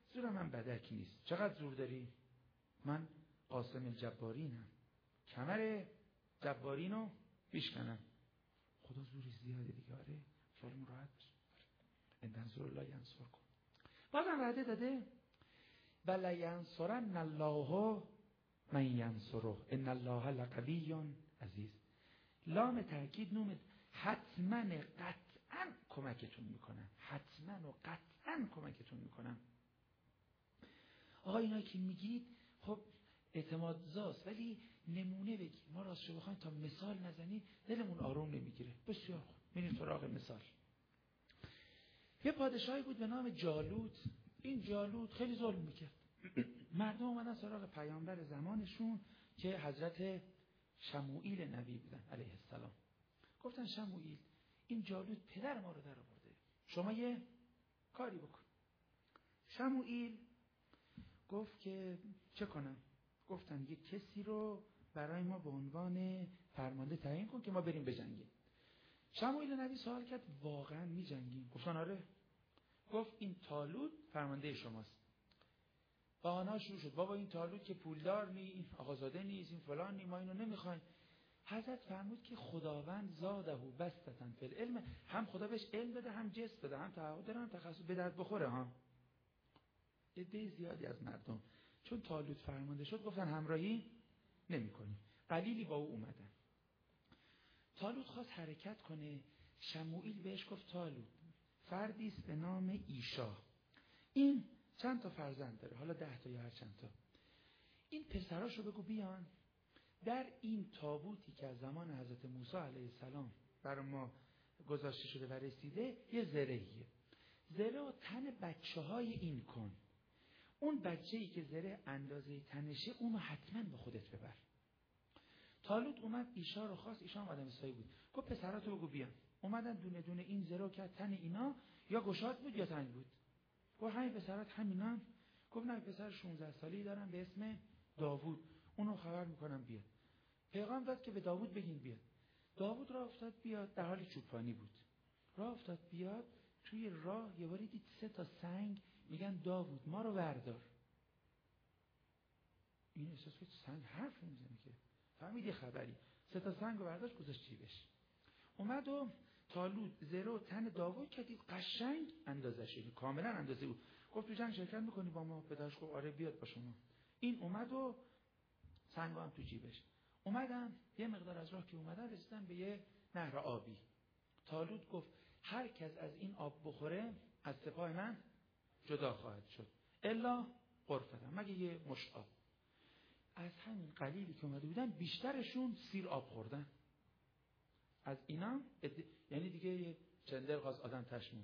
زور من بدک نیست. چقدر زور داری؟ من قاسم الجبارینم، کمر جبارینو بیشکنم. خدا زوری زیاده دیگه. آره خیالمون راحت باشه. انصر الله ینصر کن. بازم وعده داده بل ینصرن الله من ینصره ان الله لقوی عزیز. لام تاکید نوم حتما قطعا کمکتون میکنم، حتما و قطعا کمکتون میکنم. آقا اینا که میگید خب اعتماد زاست، ولی نمونه بگی. ما راستش بخوایم تا مثال نزنی دلمون آروم نمیگیره. بسیار خوب میریم سراغ مثال. یه پادشاهی بود به نام جالوت. این جالوت خیلی ظلم میکرد. مردم اومدن سراغ پیامبر زمانشون که حضرت شموئیل نبی بودن علیه السلام. گفتن شموئیل این جالوت پدر ما رو در آورده، شما یه کاری بکن. شموئیل گفت که چه کنم؟ گفتن یه کسی رو برای ما به عنوان فرمانده تعیین کن که ما بریم بجنگیم. شموئیل نبی سوال کرد واقعا می جنگیم؟ گفتن آره. گفت این طالوت فرمانده شماست. بهانه‌ها شروع شد. بابا این طالوت که پولدار نی، این آقازاده نیست، این فلان نی، ما اینو نمیخوایم. حضرت فرمود که خداوند زاده بسطة فی العلم، هم خدا بهش علم بده، هم جسم بده، هم تعهد داره، هم تخصص به درد بخوره ها. عده زیادی از مردم چون طالوت فرمانده شد گفتن همراهی نمی‌کنیم. قلیلی با او اومدن. طالوت خواست حرکت کنه. شموئیل بهش گفت طالوت فردی است به نام ایشا، این چند تا فرزند داره، حالا 10 تا یا هر چند تا. این پسراشو بگو بیان در این تابوتی که از زمان حضرت موسی علیه السلام برای ما گذاشته شده و رسیده یه زرهیه. زره و تن بچه‌های این کن. اون بچه‌ای که زره اندازه تنشه اونو حتما به خودت ببر. طالوت اومد ایشا رو خواست. ایشا هم آدم سایی بود. گفت پسراتو بگو بیان. اومدن دونه دونه این زره که تن اینا یا گشاد بود یا تنگ بود. گفت همین پسرات همینان. گفت نه پسر 16 سالی دارم به اسم داوود، اونو خبر میکنم بیاد. پیغام داد که به داوود بگین بیاد. داوود راه افتاد بیاد، در حال چوپانی بود. راه افتاد بیاد، توی راه یه باری دید 3 تا سنگ میگن داوود ما رو بردار. این احساس که سنگ حرف نمیزنه که. فهمید یه خبری. 3 تا سنگ رو برداشت گذاشت جیبش. اومد و طالوت زره و تن داوود که دید قشنگ اندازه‌شه، کاملا اندازه بود. گفت تو جنگ شرکت میکنی با ما؟ پدرش گفت آره بیاد با شما. این اومد و سنگا هم تو جیبش. اومدن یه مقدار از راه که اومدن رسیدن به یه نهر آبی. طالوت گفت هر کس از این آب بخوره از سپاه من جدا خواهد شد الا غرفتم، مگه یه مشت آب. از همین قلیلی که اومده بودن بیشترشون سیر آب خوردن. از اینا یعنی دیگه یه چندر غاز آدم تشمون.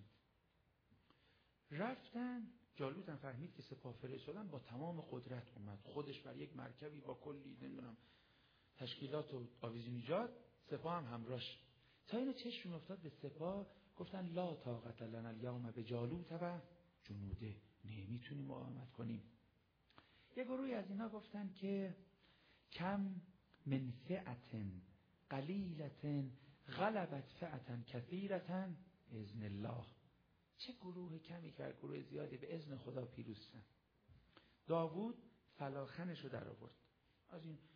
رفتن. جالوت هم فهمید که سپاه فرستاده شدن، با تمام قدرت اومد خودش بر یک مرکبی با کلی نمیدونم تشکیلات و آویزونیجات، سپاه هم همراهش. تا اینو چشم افتاد به سپاه، گفتن لا طاقت لنا الیوم بجالوت و جنوده، نمیتونیم مقاومت کنیم. یه گروهی از اینا گفتن که کم من فئة قلیلة غلبت فئة کثیرة باذن الله. چه گروه کمی که گروه زیادی به اذن خدا پیروز شدن. داوود فلاخنش رو در آورد، از این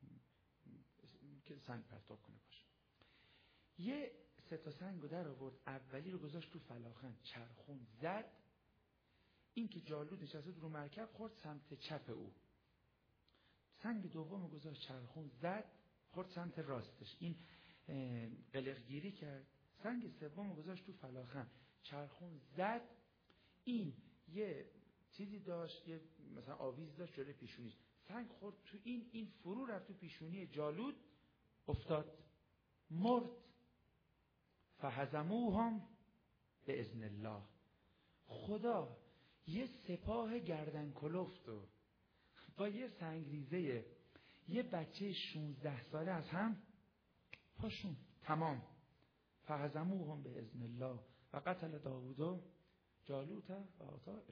که سنگ پرتاب کنه باشه. یه 3 تا سنگ رو در آورد، اولی رو گذاشت تو فلاخن، چرخون زد. این که جالوت نشسته رو مرکب خورد سمت چپ او. سنگ دوم رو گذاشت چرخون زد، خورد سمت راستش. این قلقگیری کرد. سنگ سوم رو گذاشت تو فلاخن، چرخون زد. این یه چیزی داشت، یه مثلا آویز داشت جلوی پیشونیش، سنگ خورد تو این فرو رفت تو پیشونی جالوت، افتاد مرد. فهزموهم باذن الله. خدا یه سپاه گردن کلفت و با یه سنگریزه یه بچه 16 ساله از هم پاشون تمام. فهزموهم باذن الله و قتل داوود جالوت و آتا الاخ.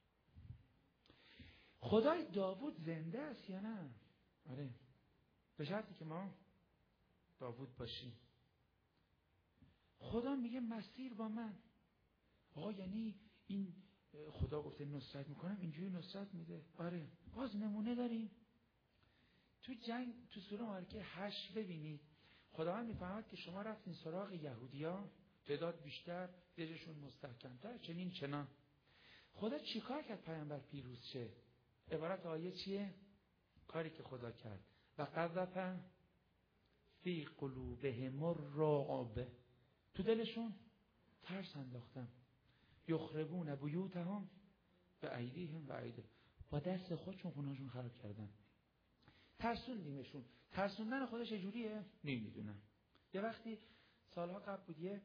خدای داوود زنده است یا نه؟ آره، به شرطی که ما داوود باشیم. خدا میگه مسیر با من. آقا یعنی این خدا گفته نصرت میکنم، اینجوری نصرت میده. آره باز نمونه داریم تو جنگ، تو سوره معرکه 8 ببینید خداوند میفهمد که شما رفتین سراغ یهودیان، تعداد بیشتر، دژشون مستحکم‌تر، چنین چنان. خدا چیکار کرد پیامبر پیروز شه؟ عبارت آیه چیه؟ کاری که خدا کرد و قذف فی قلوبهم الرعب، تو دلشون ترس انداختم. یخربون بیوتهم بایدیهم و ایدی، با دست خودشون خونه‌شون خراب کردن. ترسوندیمشون. ترسوندن خودش چجوریه؟ نمیدونم. یه وقتی سالها قبل بود یه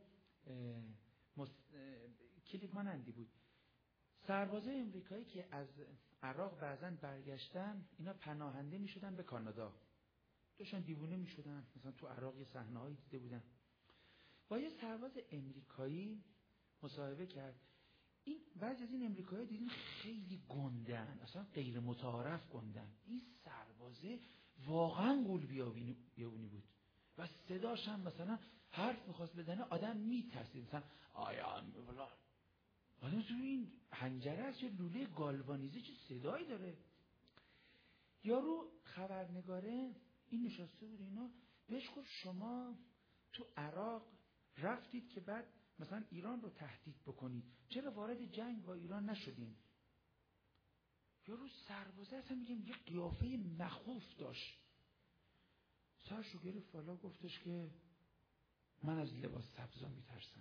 کلیپ مانندی بود، سربازای امریکایی که از عراق بعضن برگشتن، اینا پناهنده میشدن به کانادا، داشتن دیوونه میشدن. مثلا تو عراق یه صحنه‌هایی دیده بودن. با یه سرباز امریکایی مصاحبه کرد. این بعضی از این امریکایی دیدین خیلی گندن، اصلا غیر متعارف گندن. این سربازه واقعا گول بیابونی بود و صداش هم مثلا حرف میخواست بزنه آدم میترسید، مثلا آیان فلان. آدم تو این حنجره است یا لوله گالوانیزه چه صدایی داره. یارو خبرنگاره این نشسته بود، اینا بهش گفت شما تو عراق رفتید که بعد مثلا ایران رو تهدید بکنید، چرا وارد جنگ با ایران نشدین؟ یارو سربازه اصلا میگم یه قیافه مخوف داشت، سرشو گرفت بالا گفتش که من از لباس سبزا میترسم.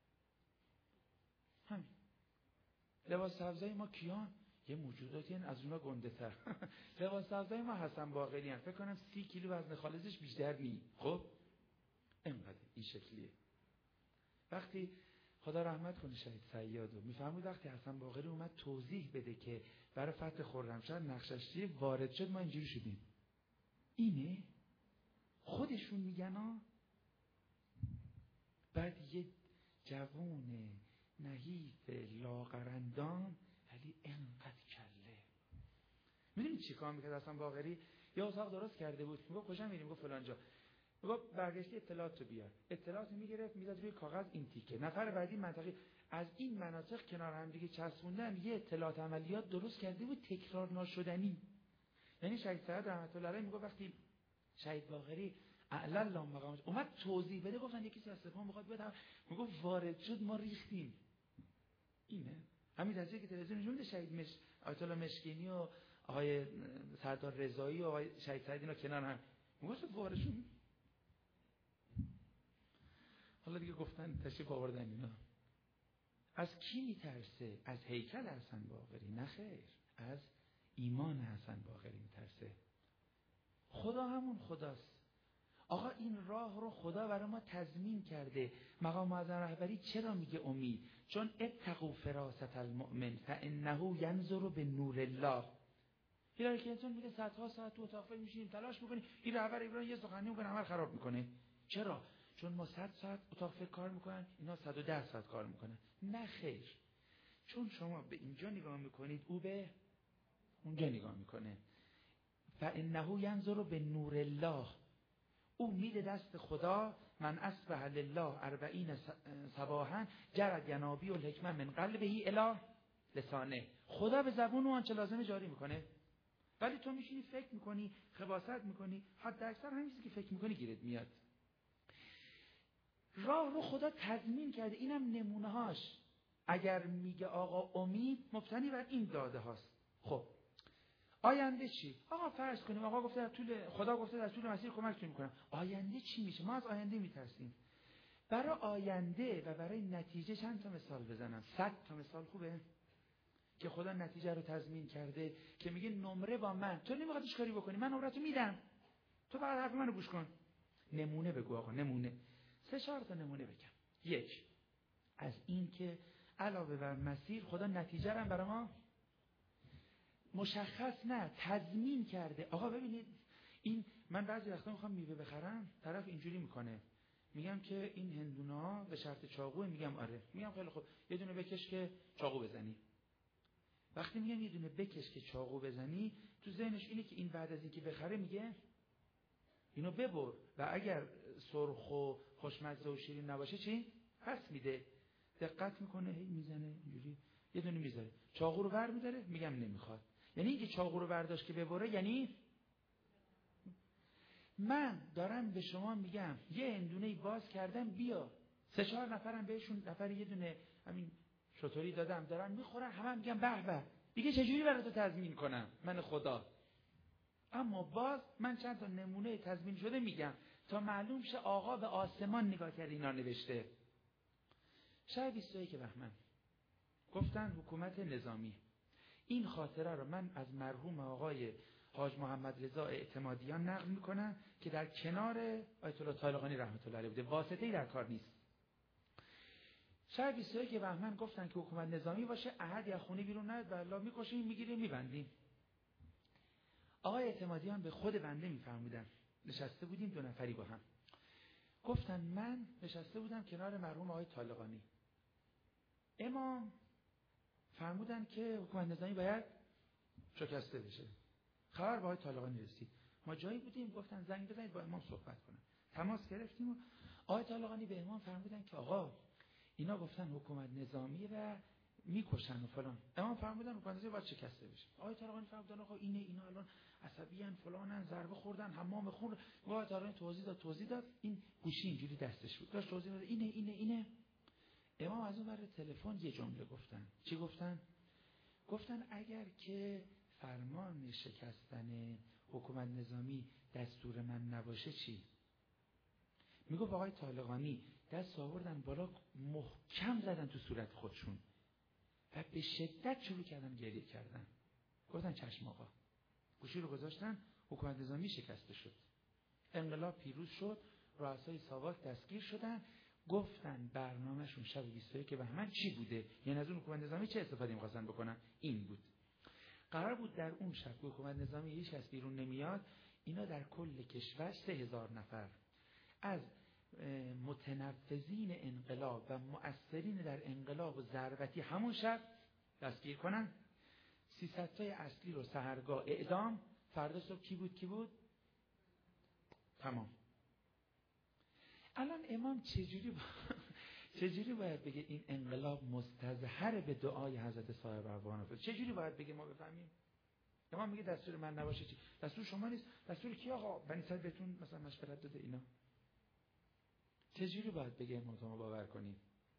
همین لباس سبزای ما کیان؟ یه موجوداتی از اونا گنده تر. لباس سبزای ما حسن باقری هم فکر کنم 30 کیلو وزن خالصش بیشتر نی. خب اینقدر این شکلیه. وقتی خدا رحمت کنه شهید صیادو میفهمید، وقتی حسن باقری اومد توضیح بده که برای فتح خرمشهر نقشش چیه وارد شد، ما اینجوری شدیم. اینه خودشون میگن ها. بعد یه جوون نحیف لاغرندان ولی انقدر کله. میدونید چی کار میکرد حسن باقری؟ یه اتاق درست کرده بود، میگفت کجا میریم؟ گفت فلان جا. میگفت برگشتی اطلاعات رو بیار. اطلاعات میگرفت میداد روی کاغذ این تیکه. نفر بعدی منطقه از این مناطق کنار هم دیگه چسبوندن، یه اطلاعات عملیات درست کرده بود تکرار ناشدنی. یعنی شهید سعد رحمت الله علیه میگفت وقتی شهید باقری اعلی الله مقامش اومد توضیح بده، گفتن یکی از سپاه میخواد بده، میگفت وارد شد ما ریختیم. اینه همین تصویری که تلویزیون نشون میده، شهید آیت الله مشکینی و آقای سردار رضایی و آقای شهید سعید اینا کنار هم، میگفت واردشون. حالا دیگه گفتن تشریف آوردن اینا. از کی میترسه؟ از هیکل حسن باقری؟ نه خیر، از ایمان حسن باقری میترسه. خدا همون خداست. آقا این راه رو خدا برای ما تضمین کرده. مقام معظم رهبری چرا میگه امید؟ چون اتقوا فراست المؤمن فانه ینظر به نور الله. هیلاری کلینتون میگه صدها ساعت تو اتاق فکر میشینیم تلاش میکنیم این رهبر ایران یه سخنی میکنه عمل خراب میکنه. چرا؟ چون ما 100 ساعت اتاق فکر کار میکنن، اینا 110 ساعت کار میکنن. نه خیر، چون شما به اینجا نگاه میکنید او به اونجا نگاه میکنه. فانه ینظر به نور الله، او میده دست خدا. من اصبح لله 40 صباحا جرت ینابی الحکمه من قلبه الی لسانه. خدا به زبون اون چه لازمه جاری میکنه، ولی تو میشینی فکر میکنی، خباثت میکنی، حد اکثر همین چیزی که فکر میکنی گیرت میاد. راه رو خدا تضمین کرده. اینم نمونه هاش. اگر میگه آقا امید مبتنی بر این داده هاست. خب آینده چی؟ آقا فرض کنیم آقا گفته خدا گفته در طول مسیر کمکتون میکنم. آینده چی میشه؟ ما از آینده میترسیم. برای آینده و برای نتیجه چند تا مثال بزنم؟ 100 تا مثال خوبه که خدا نتیجه رو تضمین کرده، که میگه نمره با من، تو نمیخواد هیچ کاری بکنی، من نمره‌تو میدم، تو فقط حرف منو گوش کن. نمونه بگو آقا، نمونه. 3-4 تا نمونه بگم. 1 از این که علاوه بر مسیر خدا نتیجه رو برای ما مشخص نه تضمین کرده. آقا ببینید این من بعضی وقتا میخوام میوه بخرم، طرف اینجوری میکنه، میگم که این هندونه ها به شرط چاقو، میگم آره، میگم خیلی خوب یه دونه بکش که چاقو بزنی. وقتی میگم یه دونه بکش که چاقو بزنی، تو ذهنش اینه که این بعد از اینکه بخره میگه اینو ببر و اگر سرخ و خوشمزه و شیرین نباشه چی؟ پس میده. دقت میکنه هی میزنه اینجوری، یه دونه میذاره، چاقو رو ور می‌داره، میگم نمیخواد. یعنی اینکه چاقو رو برداشت که ببره، یعنی من دارم به شما میگم یه هندونه باز کردم بیا، 3-4 نفرم بهشون نفر یه دونه همین شطوری دادم دارن میخورن، همه میگن به به، دیگه چجوری برای تو تضمین کنم من خدا؟ اما باز من چند تا نمونه تضمین شده میگم تا معلوم شه آقا به آسمان نگاه کرده اینا نوشته. شب 21 بهمن گفتن حکومت نظامی. این خاطره رو من از مرحوم آقای حاج محمد رضا اعتمادیان نقل میکنم که در کنار آیت الله طالقانی رحمت الله علیه بوده، واسطه‌ای در کار نیست. شب 21 بهمن گفتن که حکومت نظامی باشه، احد از خونه بیرون نیاد، والله میکشیم میگیریم میبندیم. آقای اعتمادیان به خود بنده میفرمودن، نشسته بودیم 2 نفری با هم، گفتن من نشسته بودم کنار مرحوم آقای طالقانی، امام فرمودن که حکومت نظامی باید شکسته بشه. خبر به آقای طالقانی رسید، ما جایی بودیم گفتن زنگ بزنید با امام صحبت کنن. تماس گرفتیم و آقای طالقانی به امام فرمودن که آقا اینا گفتن حکومت نظامی و میکشن و فلان. امام فرمودن حکومت نظامی باید شکسته بشه. آقای طالقانی فرمودن آقا اینا الان عصبیان فلانن، ضربه خوردن، حمام خون. آقای طالقانی توضیح داد این گوشی اینجوری دستش بود، داشت توضیح میداد اینه. امام از اون ور تلفن یه جمله گفتن. چی گفتن؟ گفتن اگر که فرمان شکستن حکومت نظامی دستور من نباشه چی؟ میگفت آقای طالقانی دست آوردن بالا، محکم زدن تو صورت خودشون و به شدت شروع کردن گریه کردن. گفتن چشم آقا. گوشی رو گذاشتن، حکومت نظامی شکسته شد، انقلاب پیروز شد، رؤسای ساواک دستگیر شدن. گفتن برنامه‌شون شب 21 بهمن چی بوده؟ یعنی از اون حکومت نظامی چه استفاده می‌خواستن بکنن؟ این بود. قرار بود در اون شب که حکومت نظامی هیچ کس بیرون نمیاد، اینا در کل کشور 3000 نفر از متنفذین انقلاب و مؤثرین در انقلاب و ضربتی همون شب دستگیر کنن. 300 تای اصلی رو سحرگاه اعدام، فردا صبح کی بود؟ تمام. الان امام چجوری باید بگه این انقلاب مستظهر به دعای حضرت صاحب اروان افتاد؟ چجوری باید بگه ما بفهمیم؟ امام میگه دستور من نباشه چی؟ دستور شما نیست. دستور کی آقا؟ بنی صاحب بهتون مثلا مشورت داده اینا. چجوری باید بگه امام ما باور کنیم؟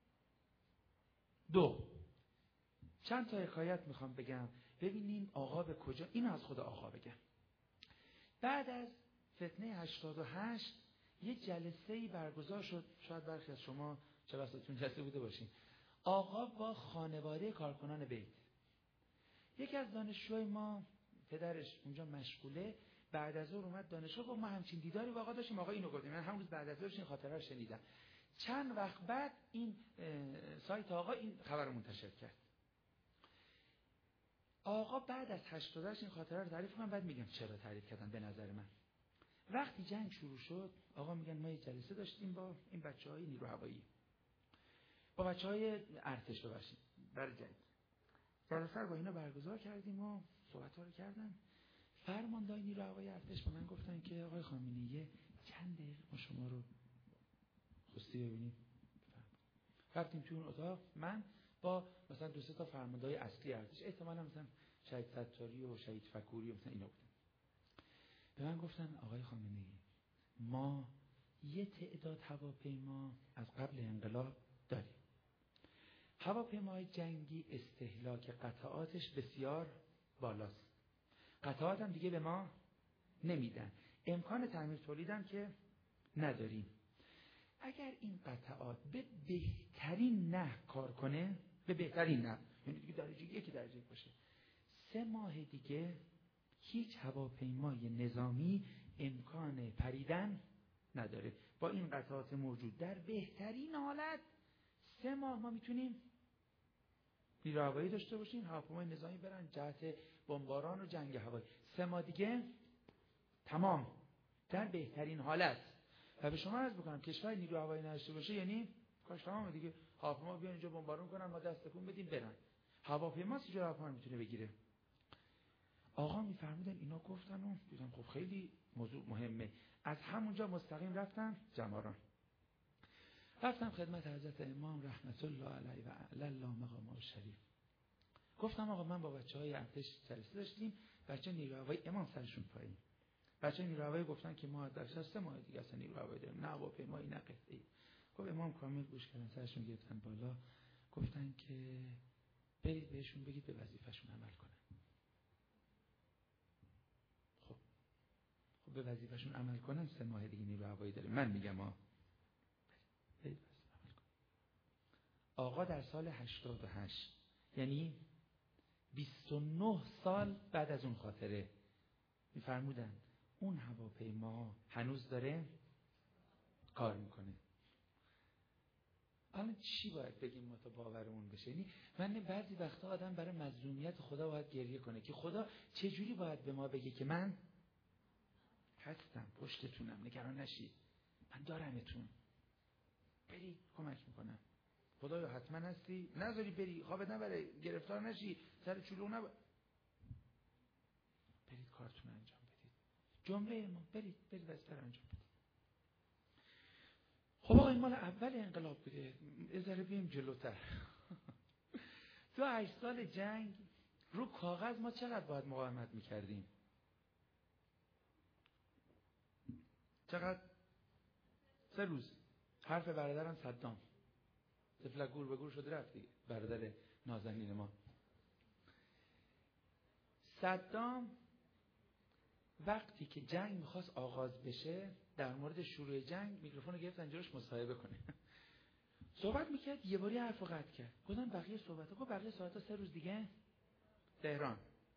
2 چند تا حکایت میخوام بگم ببینیم آقا به کجا. اینو از خود آقا بگم. بعد از فتنه 88 یه جلسه‌ای برگزار شد، شاید برخی از شما جلساتون جلسه بوده باشین. آقا با خانواده کارکنان بیت، یکی از دانشجوهای ما پدرش اونجا مشغوله، بعد از ظهر اومد دانشگاه گفت ما همچین دیداری با آقا داشتیم، آقا اینو گفتیم. من همون روز بعد از ظهرش این خاطره رو شنیدم. چند وقت بعد این سایت آقا این خبر رو منتشر کرد. آقا بعد از 88 این خاطره رو تعریف کنم، بعد میگم چرا تعریف کردن. به نظر من وقتی جنگ شروع شد، آقا میگن ما یه جلسه داشتیم با این بچهای نیرو هوایی، با بچهای ارتش برای جنگ. جلسه رو با اینا برگزار کردیم و صحبت‌ها رو کردن. فرماندهای نیرو هوایی ارتش به من گفتن که آقای خامنه‌ای یه چند دقیقه ما شما رو خواستی ببینیم. رفتیم تو اون اتاق، من با مثلا 2-3 تا فرماندهای اصلی ارتش، احتمالاً مثلا شهید ستاری و شهید فکوری و مثلا اینا بودن. به من گفتن آقای خامنه‌ای ما یه تعداد هواپیما از قبل انقلاب داریم. هواپیماهای جنگی استهلاک قطعاتش بسیار بالاست. قطعات هم دیگه به ما نمیدن. امکان تعمیر تولیدم که نداریم. اگر این قطعات به بهترین نحو کار کنه، به بهترین نحو، یعنی دیگه درجه 1 درجه باشه، 3 ماه دیگه هیچ هواپیمای نظامی امکان پریدن نداره. با این قطعات موجود در بهترین حالت 3 ماه ما میتونیم نیرو هوایی داشته باشیم، هواپیمای نظامی برن جهت بمباران و جنگ هوایی. 3 ماه دیگه تمام، در بهترین حالت. و به شما عرض بکنم کشور نیرو هوایی نداشته باشه یعنی کاش تمام دیگه، هواپیما بیان اینجا بمبارون کنن، ما دست تکون بدیم برن. هواپیما چجوری هواپیما میتونه بگیره؟ آقا میفرمودن اینا گفتن و دیدم خب خیلی موضوع مهمه. از همونجا مستقیم رفتم جماران، رفتم خدمت حضرت امام رحمت الله علیه و علی الله مقامه الشریف. گفتم آقا من با بچه‌های ارتش جلسه داشتیم، بچه نیروی هوایی امام سرشون پایین. بچه نیروی هوایی گفتن که ما در 3 ماه دیگه اصلا نیروی هوایی داریم، نه هواپیمایی نه قطعه‌ای. گفت امام کامل گوش کردن، سرشون گرفتن بالا، گفتن که برید بهشون بگید به وظیفه‌شون عمل کنن. خب به وظیفه‌شون عمل کنن، 3 ماه دیگه نیروی هوایی داریم. من میگم برید عمل کنن. آقا در سال 88 یعنی 29 سال بعد از اون خاطره میفرمودن اون هواپیما هنوز داره کار میکنه. الان چی باید بگیم ما تا باورمون بشه؟ یعنی من بعضی وقتا آدم برای مظلومیت خدا باید گریه کنه که خدا چه جوری باید به ما بگه که من هستم، پشتتونم، نگران نشید، من دارمتون، بری کمک میکنم. خدایا حتما هستی، نذاری بری، خوابت نبره، گرفتار نشی، سر چلو برید کارتون انجام بدید. جمله ما برید وظیفه انجام بدید. خب آقا این مال اول انقلاب بوده، ازاره بیم جلوتر. تو 8 سال جنگ رو کاغذ ما چقدر باید مقاومت میکردیم؟ چقدر؟ 3 روز. حرف برادرم صدام تفلک گور به گور شد رفت دیگه، برادر نازنین ما. صدام وقتی که جنگ میخواست آغاز بشه در مورد شروع جنگ میکروفون رو گرفتن جلوش مصاحبه کنه. صحبت میکرد، یه باری حرف رو قطع کرد. گفتن بقیه صحبت‌ها 3 روز دیگه تهران.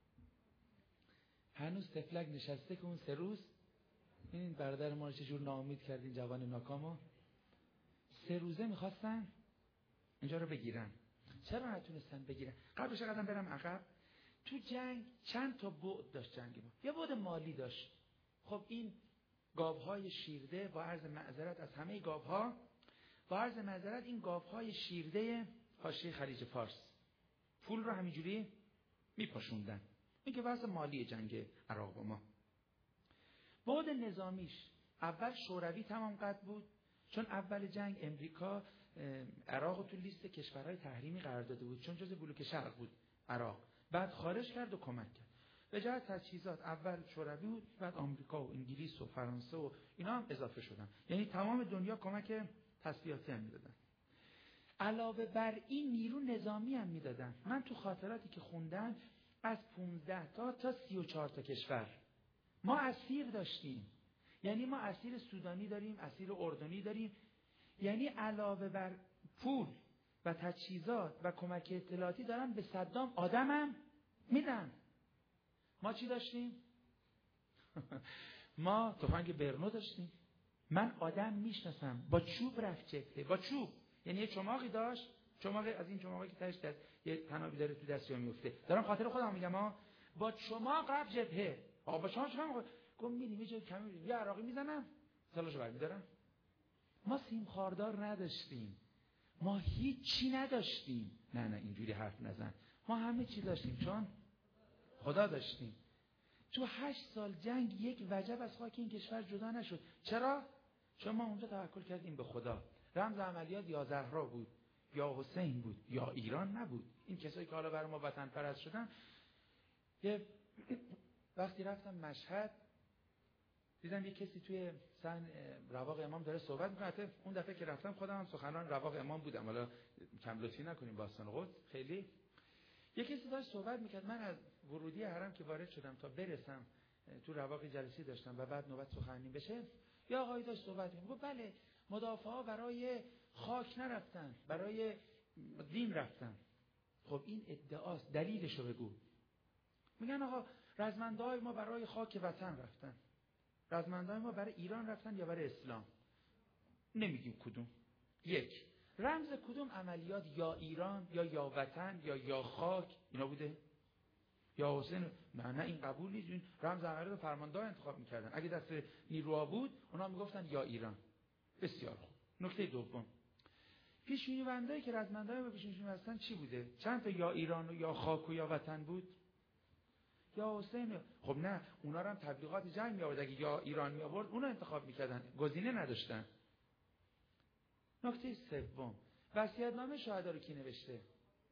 هنوز تفلک نشسته که اون 3 روز این برادر ما رو چجور ناامید کردین، جوان ناکامو. 3 روزه میخواستن اینجا رو بگیرن. چرا نتونستن بگیرن؟ قبلش قدم برم عقب. تو جنگ چند تا بعد داشت جنگ ما. یه بعد مالی داشت. خب این گاوهای شیرده، با عرض معذرت از همه گاوها، با عرض معذرت این گاوهای شیرده حاشیه خلیج فارس پول رو همینجوری میپاشوندن. این که وضع مالی جنگ عراق با ما. بعد نظامیش اول شوروی تمام قد بود، چون اول جنگ امریکا عراق تو لیست کشورهای تحریمی قرار داده بود، چون جز بلوک شرق بود عراق. بعد خارج کرد و کمک کرد. به جهت تجهیزات اول شوروی بود، بعد آمریکا و انگلیس و فرانسه و اینا هم اضافه شدن. یعنی تمام دنیا کمک تسلیحاتی هم میدادن. علاوه بر این نیرو نظامی هم میدادن. من تو خاطراتی که خوندم از 15 تا 34 تا کشور ما اسیر داشتیم. یعنی ما اسیر سودانی داریم، اسیر اردنی داریم. یعنی علاوه بر پول و تجهیزات و کمک اطلاعاتی دارن به صدام آدمم میدن. ما چی داشتیم؟ ما تفنگ برنو داشتیم. من آدم میشناسم با چوب رفت جبهه، با چوب. یعنی یه چماقی داشت، چماقی از این چماقی که تاش دست یه تنابی داره تو دستیا میفته. دارم خاطر خودم میگم با چماق رفت جبهه. آقا با شما چیکار می‌کنی؟ گفت می‌ریم یه جای کمی می‌ریم، یه عراقی میزنم، سالاشو برمی‌دارم. ما سیم خاردار نداشتیم. ما هیچی نداشتیم. نه اینجوری حرف نزن. ما همه چی داشتیم چون خدا داشتیم. تو 8 سال جنگ یک وجب از خاک این کشور جدا نشد. چرا؟ چون ما اونجا توکل کردیم به خدا. رمز عملیات یا زهرا بود، یا حسین بود، یا ایران نبود. این کسایی که حالا برای ما وطن پرست شدن. یه وقتی رفتم مشهد دیدم یه کسی توی صحن رواق امام داره صحبت می‌کنه. اون دفعه که رفتم خودم هم سخنران رواق امام بودم. حالا کم لطفی نکنیم باستان قدس خیلی. یه کسی داشت صحبت می‌کرد. من از ورودی حرم که وارد شدم تا برسم تو رواق جلسه داشتم و بعد نوبت سخنرانی بشه، یا آقایی داشت صحبت می‌کرد. بله مدافعا برای خاک نرفتن، برای دین رفتن. خب این ادعاست، دلیلشو بگو. میگن آقا رزمنده‌های ما برای خاک وطن رفتن، رزمنده‌های ما برای ایران رفتن یا برای اسلام. نمیگیم کدوم. یک رمز کدوم عملیات، یا ایران یا وطن یا خاک اینا بوده؟ یا حسین؟ نه این قبول نیست. این رمز عملیات فرمانده انتخاب میکردن. اگه دست نیروها بود اونا میگفتن یا ایران. بسیار خوب. نکته دوم، پیشونی بندایی که رزمنده‌های ما پیشونی هستن چی بوده؟ چند تا یا ایران و یا خاک و یا وطن بود؟ یا حسین. خب نه اونا رو هم تبلیغات جنگ می آورد. اگه یا ایران می آورد اونو انتخاب میکردن، گزینه نداشتن. نکته سوم، وصیت‌نامه شهدا رو کی نوشته؟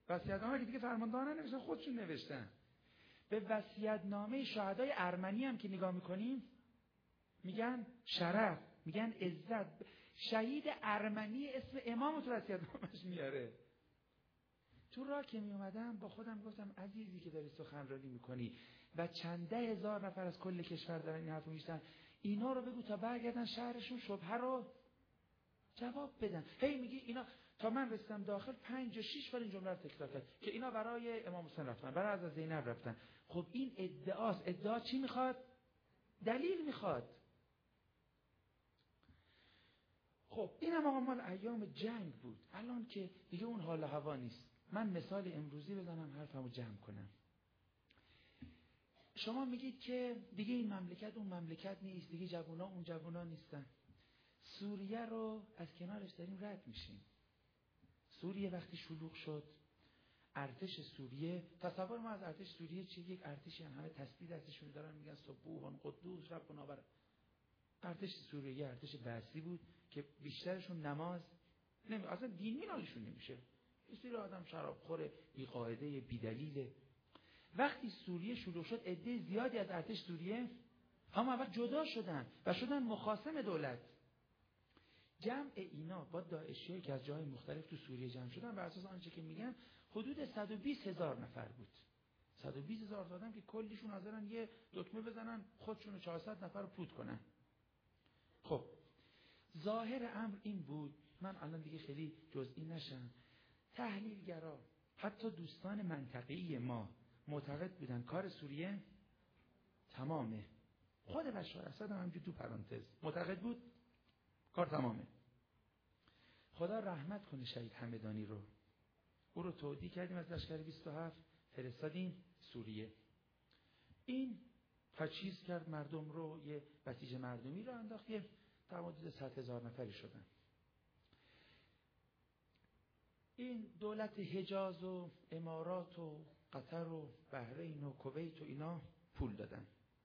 وصیت‌نامه که دیگه فرماندهان ننوشتن، خودشون نوشتن. به وصیت‌نامه شهدای ارمنی هم که نگاه میکنیم میگن شرف، میگن عزت. شهید ارمنی اسم امام تو وصیت‌نامه‌اش میاره. تو راه که می اومدم با خودم گفتم عزیزی که داری سخنرانی میکنی و چند ده هزار نفر از کل کشور دارن این حرفو میشنن، اینا رو بگو تا برگردن شهرشون شبهه رو جواب بدن. هی میگی اینا، تا من رسیدم داخل 5 یا 6 بار این جمله رو تکرار کرد که اینا برای امام حسین رفتن، برای حضرت زینب رفتن. خب این ادعاست. ادعا چی میخواد؟ دلیل میخواد. خب اینم آقا مال ایام جنگ بود. الان که دیگه اون حال و هوا نیست. من مثال امروزی بزنم حرفمو جمع کنم. شما میگید که دیگه این مملکت اون مملکت نیست، دیگه جوونا اون جوونا نیستن. سوریه رو از کنارش داریم رد میشیم. سوریه وقتی شلوغ شد، ارتش سوریه، تصور ما از ارتش سوریه چه؟ یک ارتشی همه تسبیح دستشون دارن میگن سبوح قدوس ربنا بر. ارتش سوریه ارتش بعثی بود که بیشترشون نماز اصلا دین مینالشون نمیشه. یه سری آدم شرابخور بی قاعده بی دلیله. وقتی سوریه شروع شد، عده زیادی از ارتش سوریه هم اول جدا شدن و شدن مخاصم دولت. جمع اینا با داعشیایی که از جاهای مختلف تو سوریه جمع شدن بر اساس آنچه که میگن حدود 120,000 نفر بود. 120,000 آدم که کلیشون حاضرن یه دکمه بزنن خودشون 400 نفر رو پود کنن. خب ظاهر امر این بود، من الان دیگه خیلی جزئی نشم، تحلیلگرا حتی دوستان منطقه‌ای ما معتقد بودن کار سوریه تمامه. خود بشار اسد هم همینجوری تو پرانتز معتقد بود کار تمامه. خدا رحمت کنه شهید همدانی رو. او رو تودیع کردیم از لشکر 27 فرستادیم سوریه. این تجهیز کرد مردم رو، یه بسیج مردمی رو انداخت، یه تا حدود 100,000 نفری شدن. این دولت حجاز و امارات و قطر و بحرین و کویت و اینا پول دادن.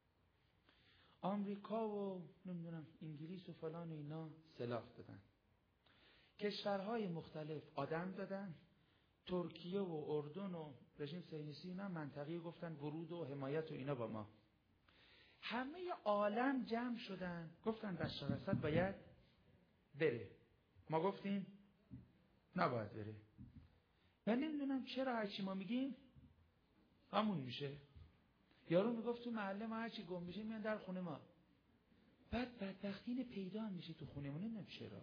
آمریکا و نمیدونم انگلیس و فلان و اینا سلاح دادن. کشورهای مختلف آدم دادن. ترکیه و اردن و رژیم صهیونیستی اینا منطقی گفتن ورود و حمایت و اینا با ما. همه عالم جمع شدن گفتن بشار اسد باید بره. ما گفتیم نباید بره. من نمیدونم چرا هرچی ما میگیم همون میشه. یارو میگفت تو محله ما هرچی گم میشه میان در خونه ما. بعد بدبختی پیدا میشه تو خونمون. نمیدونم چرا.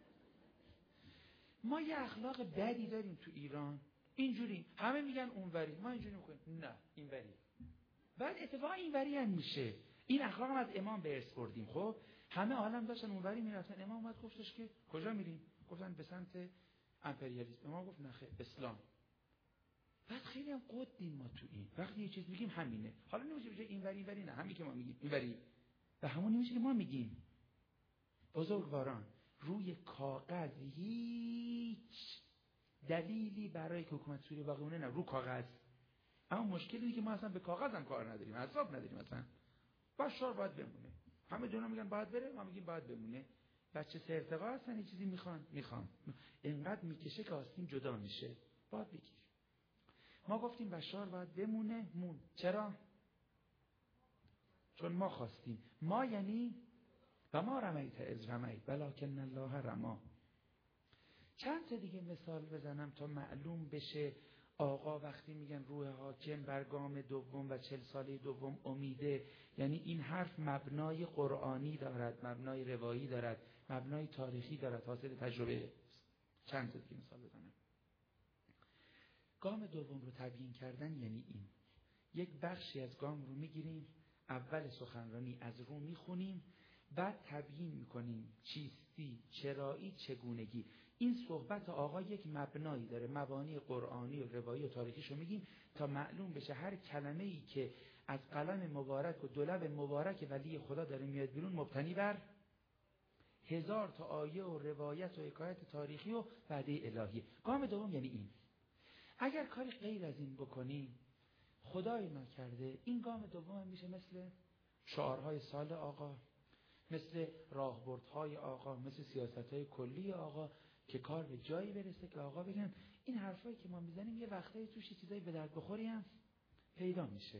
ما یه اخلاق بدی داریم تو ایران. اینجوری همه میگن اونوری، ما اینجوری میکنیم نه اینوری. بعد اتفاقا اینوری هم میشه. این اخلاق هم از امام به ارث بردیم. خب همه عالم داشتن اونوری میرفتن، امام اومد گفتش که کجا میریم؟ گفتن به سمت امپریالیسم. امام گفت نخیر اسلام. بعد خیلی هم قدیم ما تو این. وقتی یه چیز میگیم همینه. حالا نمیشه بشه اینوری نه، همین که ما میگیم اینوری. و همون نمیشه که ما میگیم. بزرگواران روی کاغذ هیچ دلیلی برای که حکومت سوریه باقی مونه نه، رو کاغذ. اما مشکلی اینه که ما اصلا به کاغذ هم کار نداریم، حساب نداریم. اصلا بشار باید بمونه. همه دونا میگن باید بره، ما میگیم باید بمونه. بچه سه ارتقا هستن، یه چیزی میخوان. اینقدر میکشه که آستین جدا میشه. باید بگیر. ما گفتیم بشار باید بمونه، مون. چرا؟ چون ما خواستیم. ما یعنی و ما رمیت از رمیت ولکن الله رما. چند تا دیگه مثال بزنم تا معلوم بشه. آقا وقتی میگن روح حاکم بر گام دوم و 40 ساله دوم امیده، یعنی این حرف مبنای قرآنی دارد، مبنای روایی دارد، مبنای تاریخی دارد، حاصل تجربه. چند تا دیگه مثال بزنم. گام دوم رو تبیین کردن یعنی این: یک بخشی از گام رو میگیریم، اول سخنرانی از رو میخونیم، بعد تبیین میکنیم چیستی، چرایی، چگونگی. این صحبت آقا یک مبنایی داره، مبانی قرآنی و روایی و تاریخیشو میگیم تا معلوم بشه هر کلمه‌ای که از قلم مبارک و دولب مبارک ولی خدا داره میاد بیرون مبتنی بر 1000 تا آیه و روایت و حکایت تاریخی و وعده الهی. گام دوم یعنی این. اگر کاری غیر از این بکنیم، خدای نکرده، این گام دوم میشه مثل شعارهای سال آقا، مثل راهبردهای آقا، مثل سیاستهای کلی آقا که کار به جایی برسه که آقا بگن این حرفایی که ما میزنیم یه وقتایی توش چیزایی به درد بخوری هم پیدا میشه.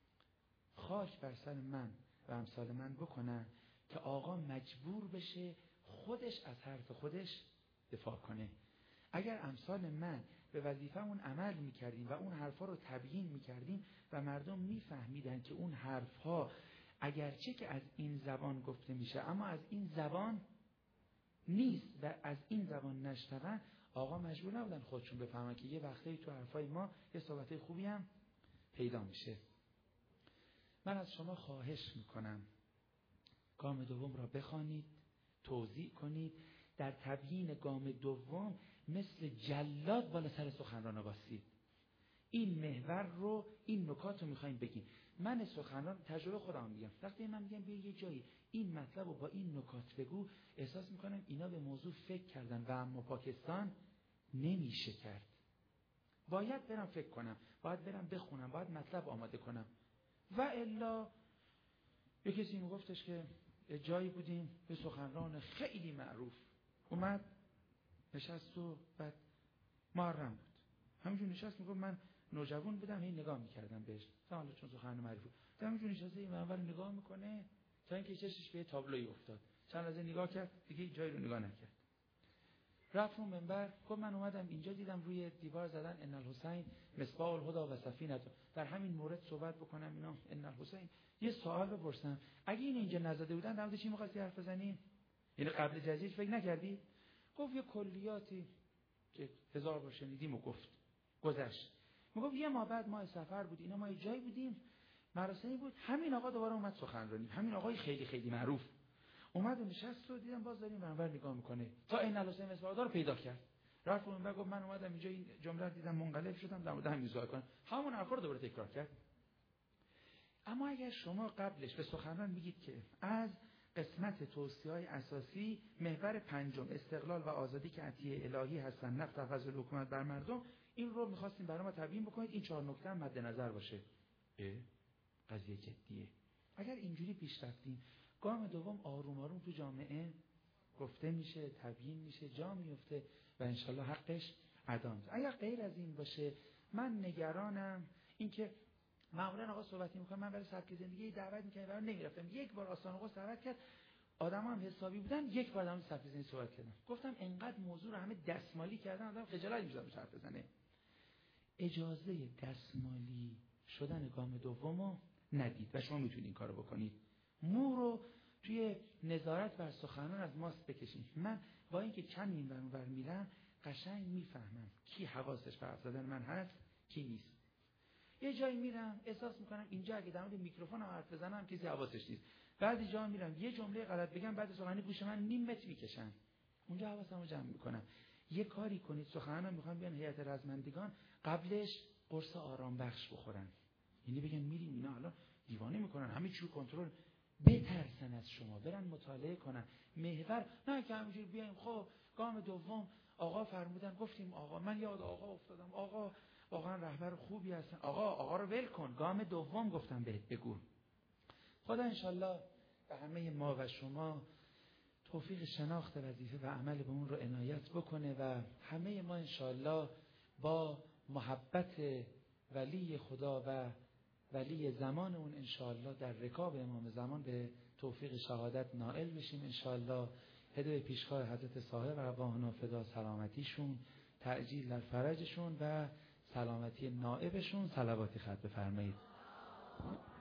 خاک بر سر من و امثال من بکنن که آقا مجبور بشه خودش از حرف خودش دفاع کنه. اگر امثال من به وظیفه‌مون عمل میکردیم و اون حرفا رو تبیین میکردیم و مردم میفهمیدن که اون حرفها اگرچه که از این زبان گفته میشه اما از این زبان نیست و از این زبان نشنون، آقا مجبور نبودن خودشون بفهمن که یه وقتی تو حرفای ما یه صحبت خوبی هم پیدا میشه. من از شما خواهش میکنم گام دوم را بخوانید، توضیح کنید، در تبیین گام دوم مثل جلاد بالا سر سخنران واسید. این محور رو، این نکات رو میخوایم بگیم. من سخنران تجربه خودم میگم، وقتی من میگم بیا یه جایی این مطلب رو با این نکات بگو، احساس میکنم اینا به موضوع فکر کردن و اما پاکستان نمیشه کرد. باید برم فکر کنم، باید برم بخونم، باید مطلب آماده کنم. و الا یه کسی میگفتش که جایی بودیم به سخنران خیلی معروف اومد نشست و بعد محرم بود، همینجور نشست میگفت من نوجوان بودم هی نگاه میکردم بهش، حالا چون سخنران معروف بود همینجور نشسته این منور نگاه میکنه تا اینکه چشمش به تابلوی افتاد، چند لحظه نگاه کرد دیگه جایی رو نگاه نکرد، رفت اون منبر گفت من اومدم اینجا دیدم روی دیوار زدن ان الحسین مصباح الهدی و سفینه، در همین مورد صحبت بکنم اینا ان الحسین. یه سوال بپرسم، اگه این اینجا نزده بودن در مورد چی می‌خواستی حرف بزنی؟ یعنی قبل جزیره فکر نکردی؟ گفت یه کلیاتی که هزار بار شنیدیم و گذشت. میگفت یه ماه بعد ما سفر بود، اینا ما یه جایی بودیم مراسمی بود، همین آقا دوباره اومد سخنرانی، همین آقای خیلی خیلی معروف اومد و نشست و دیدم باز داریم منور نگاه میکنه تا این الحسین مصباح رو پیدا کرد، رفت اون بعد گفت من اومدم اینجا این جمله رو دیدم منقلب شدم در مورد همین صحبت کنم، همون حرفا رو دوباره تکرار کرد. اما اگر شما قبلش به سخنران میگید که از قسمت توصیه‌های اساسی محور پنجم استقلال و آزادی که عطیه الهی هستن نفت و فضل حکومت بر مردم، این رو می‌خواستیم برای ما تبیین بکنید، این 4 نکته هم مد نظر باشه. قضیه جدیه. اگر اینجوری پیش رفتیم گام دوم آروم آروم تو جامعه گفته میشه، تبیین میشه، جا میفته و انشالله حقش ادا میشه. اگر غیر از این باشه من نگرانم اینکه معمولا آقا صحبتی میکنم من برای سبک زندگی دعوت میکنم برای نمیرفتم، یک بار آستان آقا دعوت کرد آدم هم حسابی بودن، یک بار هم سبک زندگی صحبت کردم، گفتم انقدر موضوع رو همه دستمالی کردن آدم خجالت میشه حرف بزنه. اجازه دستمالی شدن گام دومو ندید و شما میتونید این کارو بکنید. مو رو توی نظارت بر سخنان از ماست بکشید. من با اینکه چند این ور میرم قشنگ میفهمم کی حواسش به حرف زدن من هست کی نیست. یه جایی میرم احساس میکنم اینجا اگه در مورد میکروفون حرف بزنم کسی حواسش نیست، بعضی جا میرم یه جمله غلط بگم بعد سخنرانی گوش من نیم متر میکشن، اونجا حواسمو جمع میکنم. یه کاری کنید سخنران میخوام بیان هیئت رزمندگان قبلش قرص آرام بخش بخورن، یعنی بگن میریم اینا حالا دیوانه میکنن همه چیو کنترل، بترسن از شما، برن مطالعه کنن محور، نه که همینجوری بیایم خب گام دوم آقا فرمودن گفتیم آقا من یاد آقا افتادم، آقا واقعا رهبر خوبی هستن، آقا رو ول کن، گام دوم گفتم بهت بگو. خدا انشالله به همه ما و شما توفیق شناخت وظیفه و عمل به اون رو عنایت بکنه و همه ما انشالله با محبت ولی خدا و ولی زمان اون انشالله در رکاب امام زمان به توفیق شهادت نائل بشیم انشالله. هدای پیشگاه حضرت صاحب ارواحنا فدا سلامتیشون، تعجیل در فرجشون و سلامتی نائبشون صلواتی ختم بفرمایید.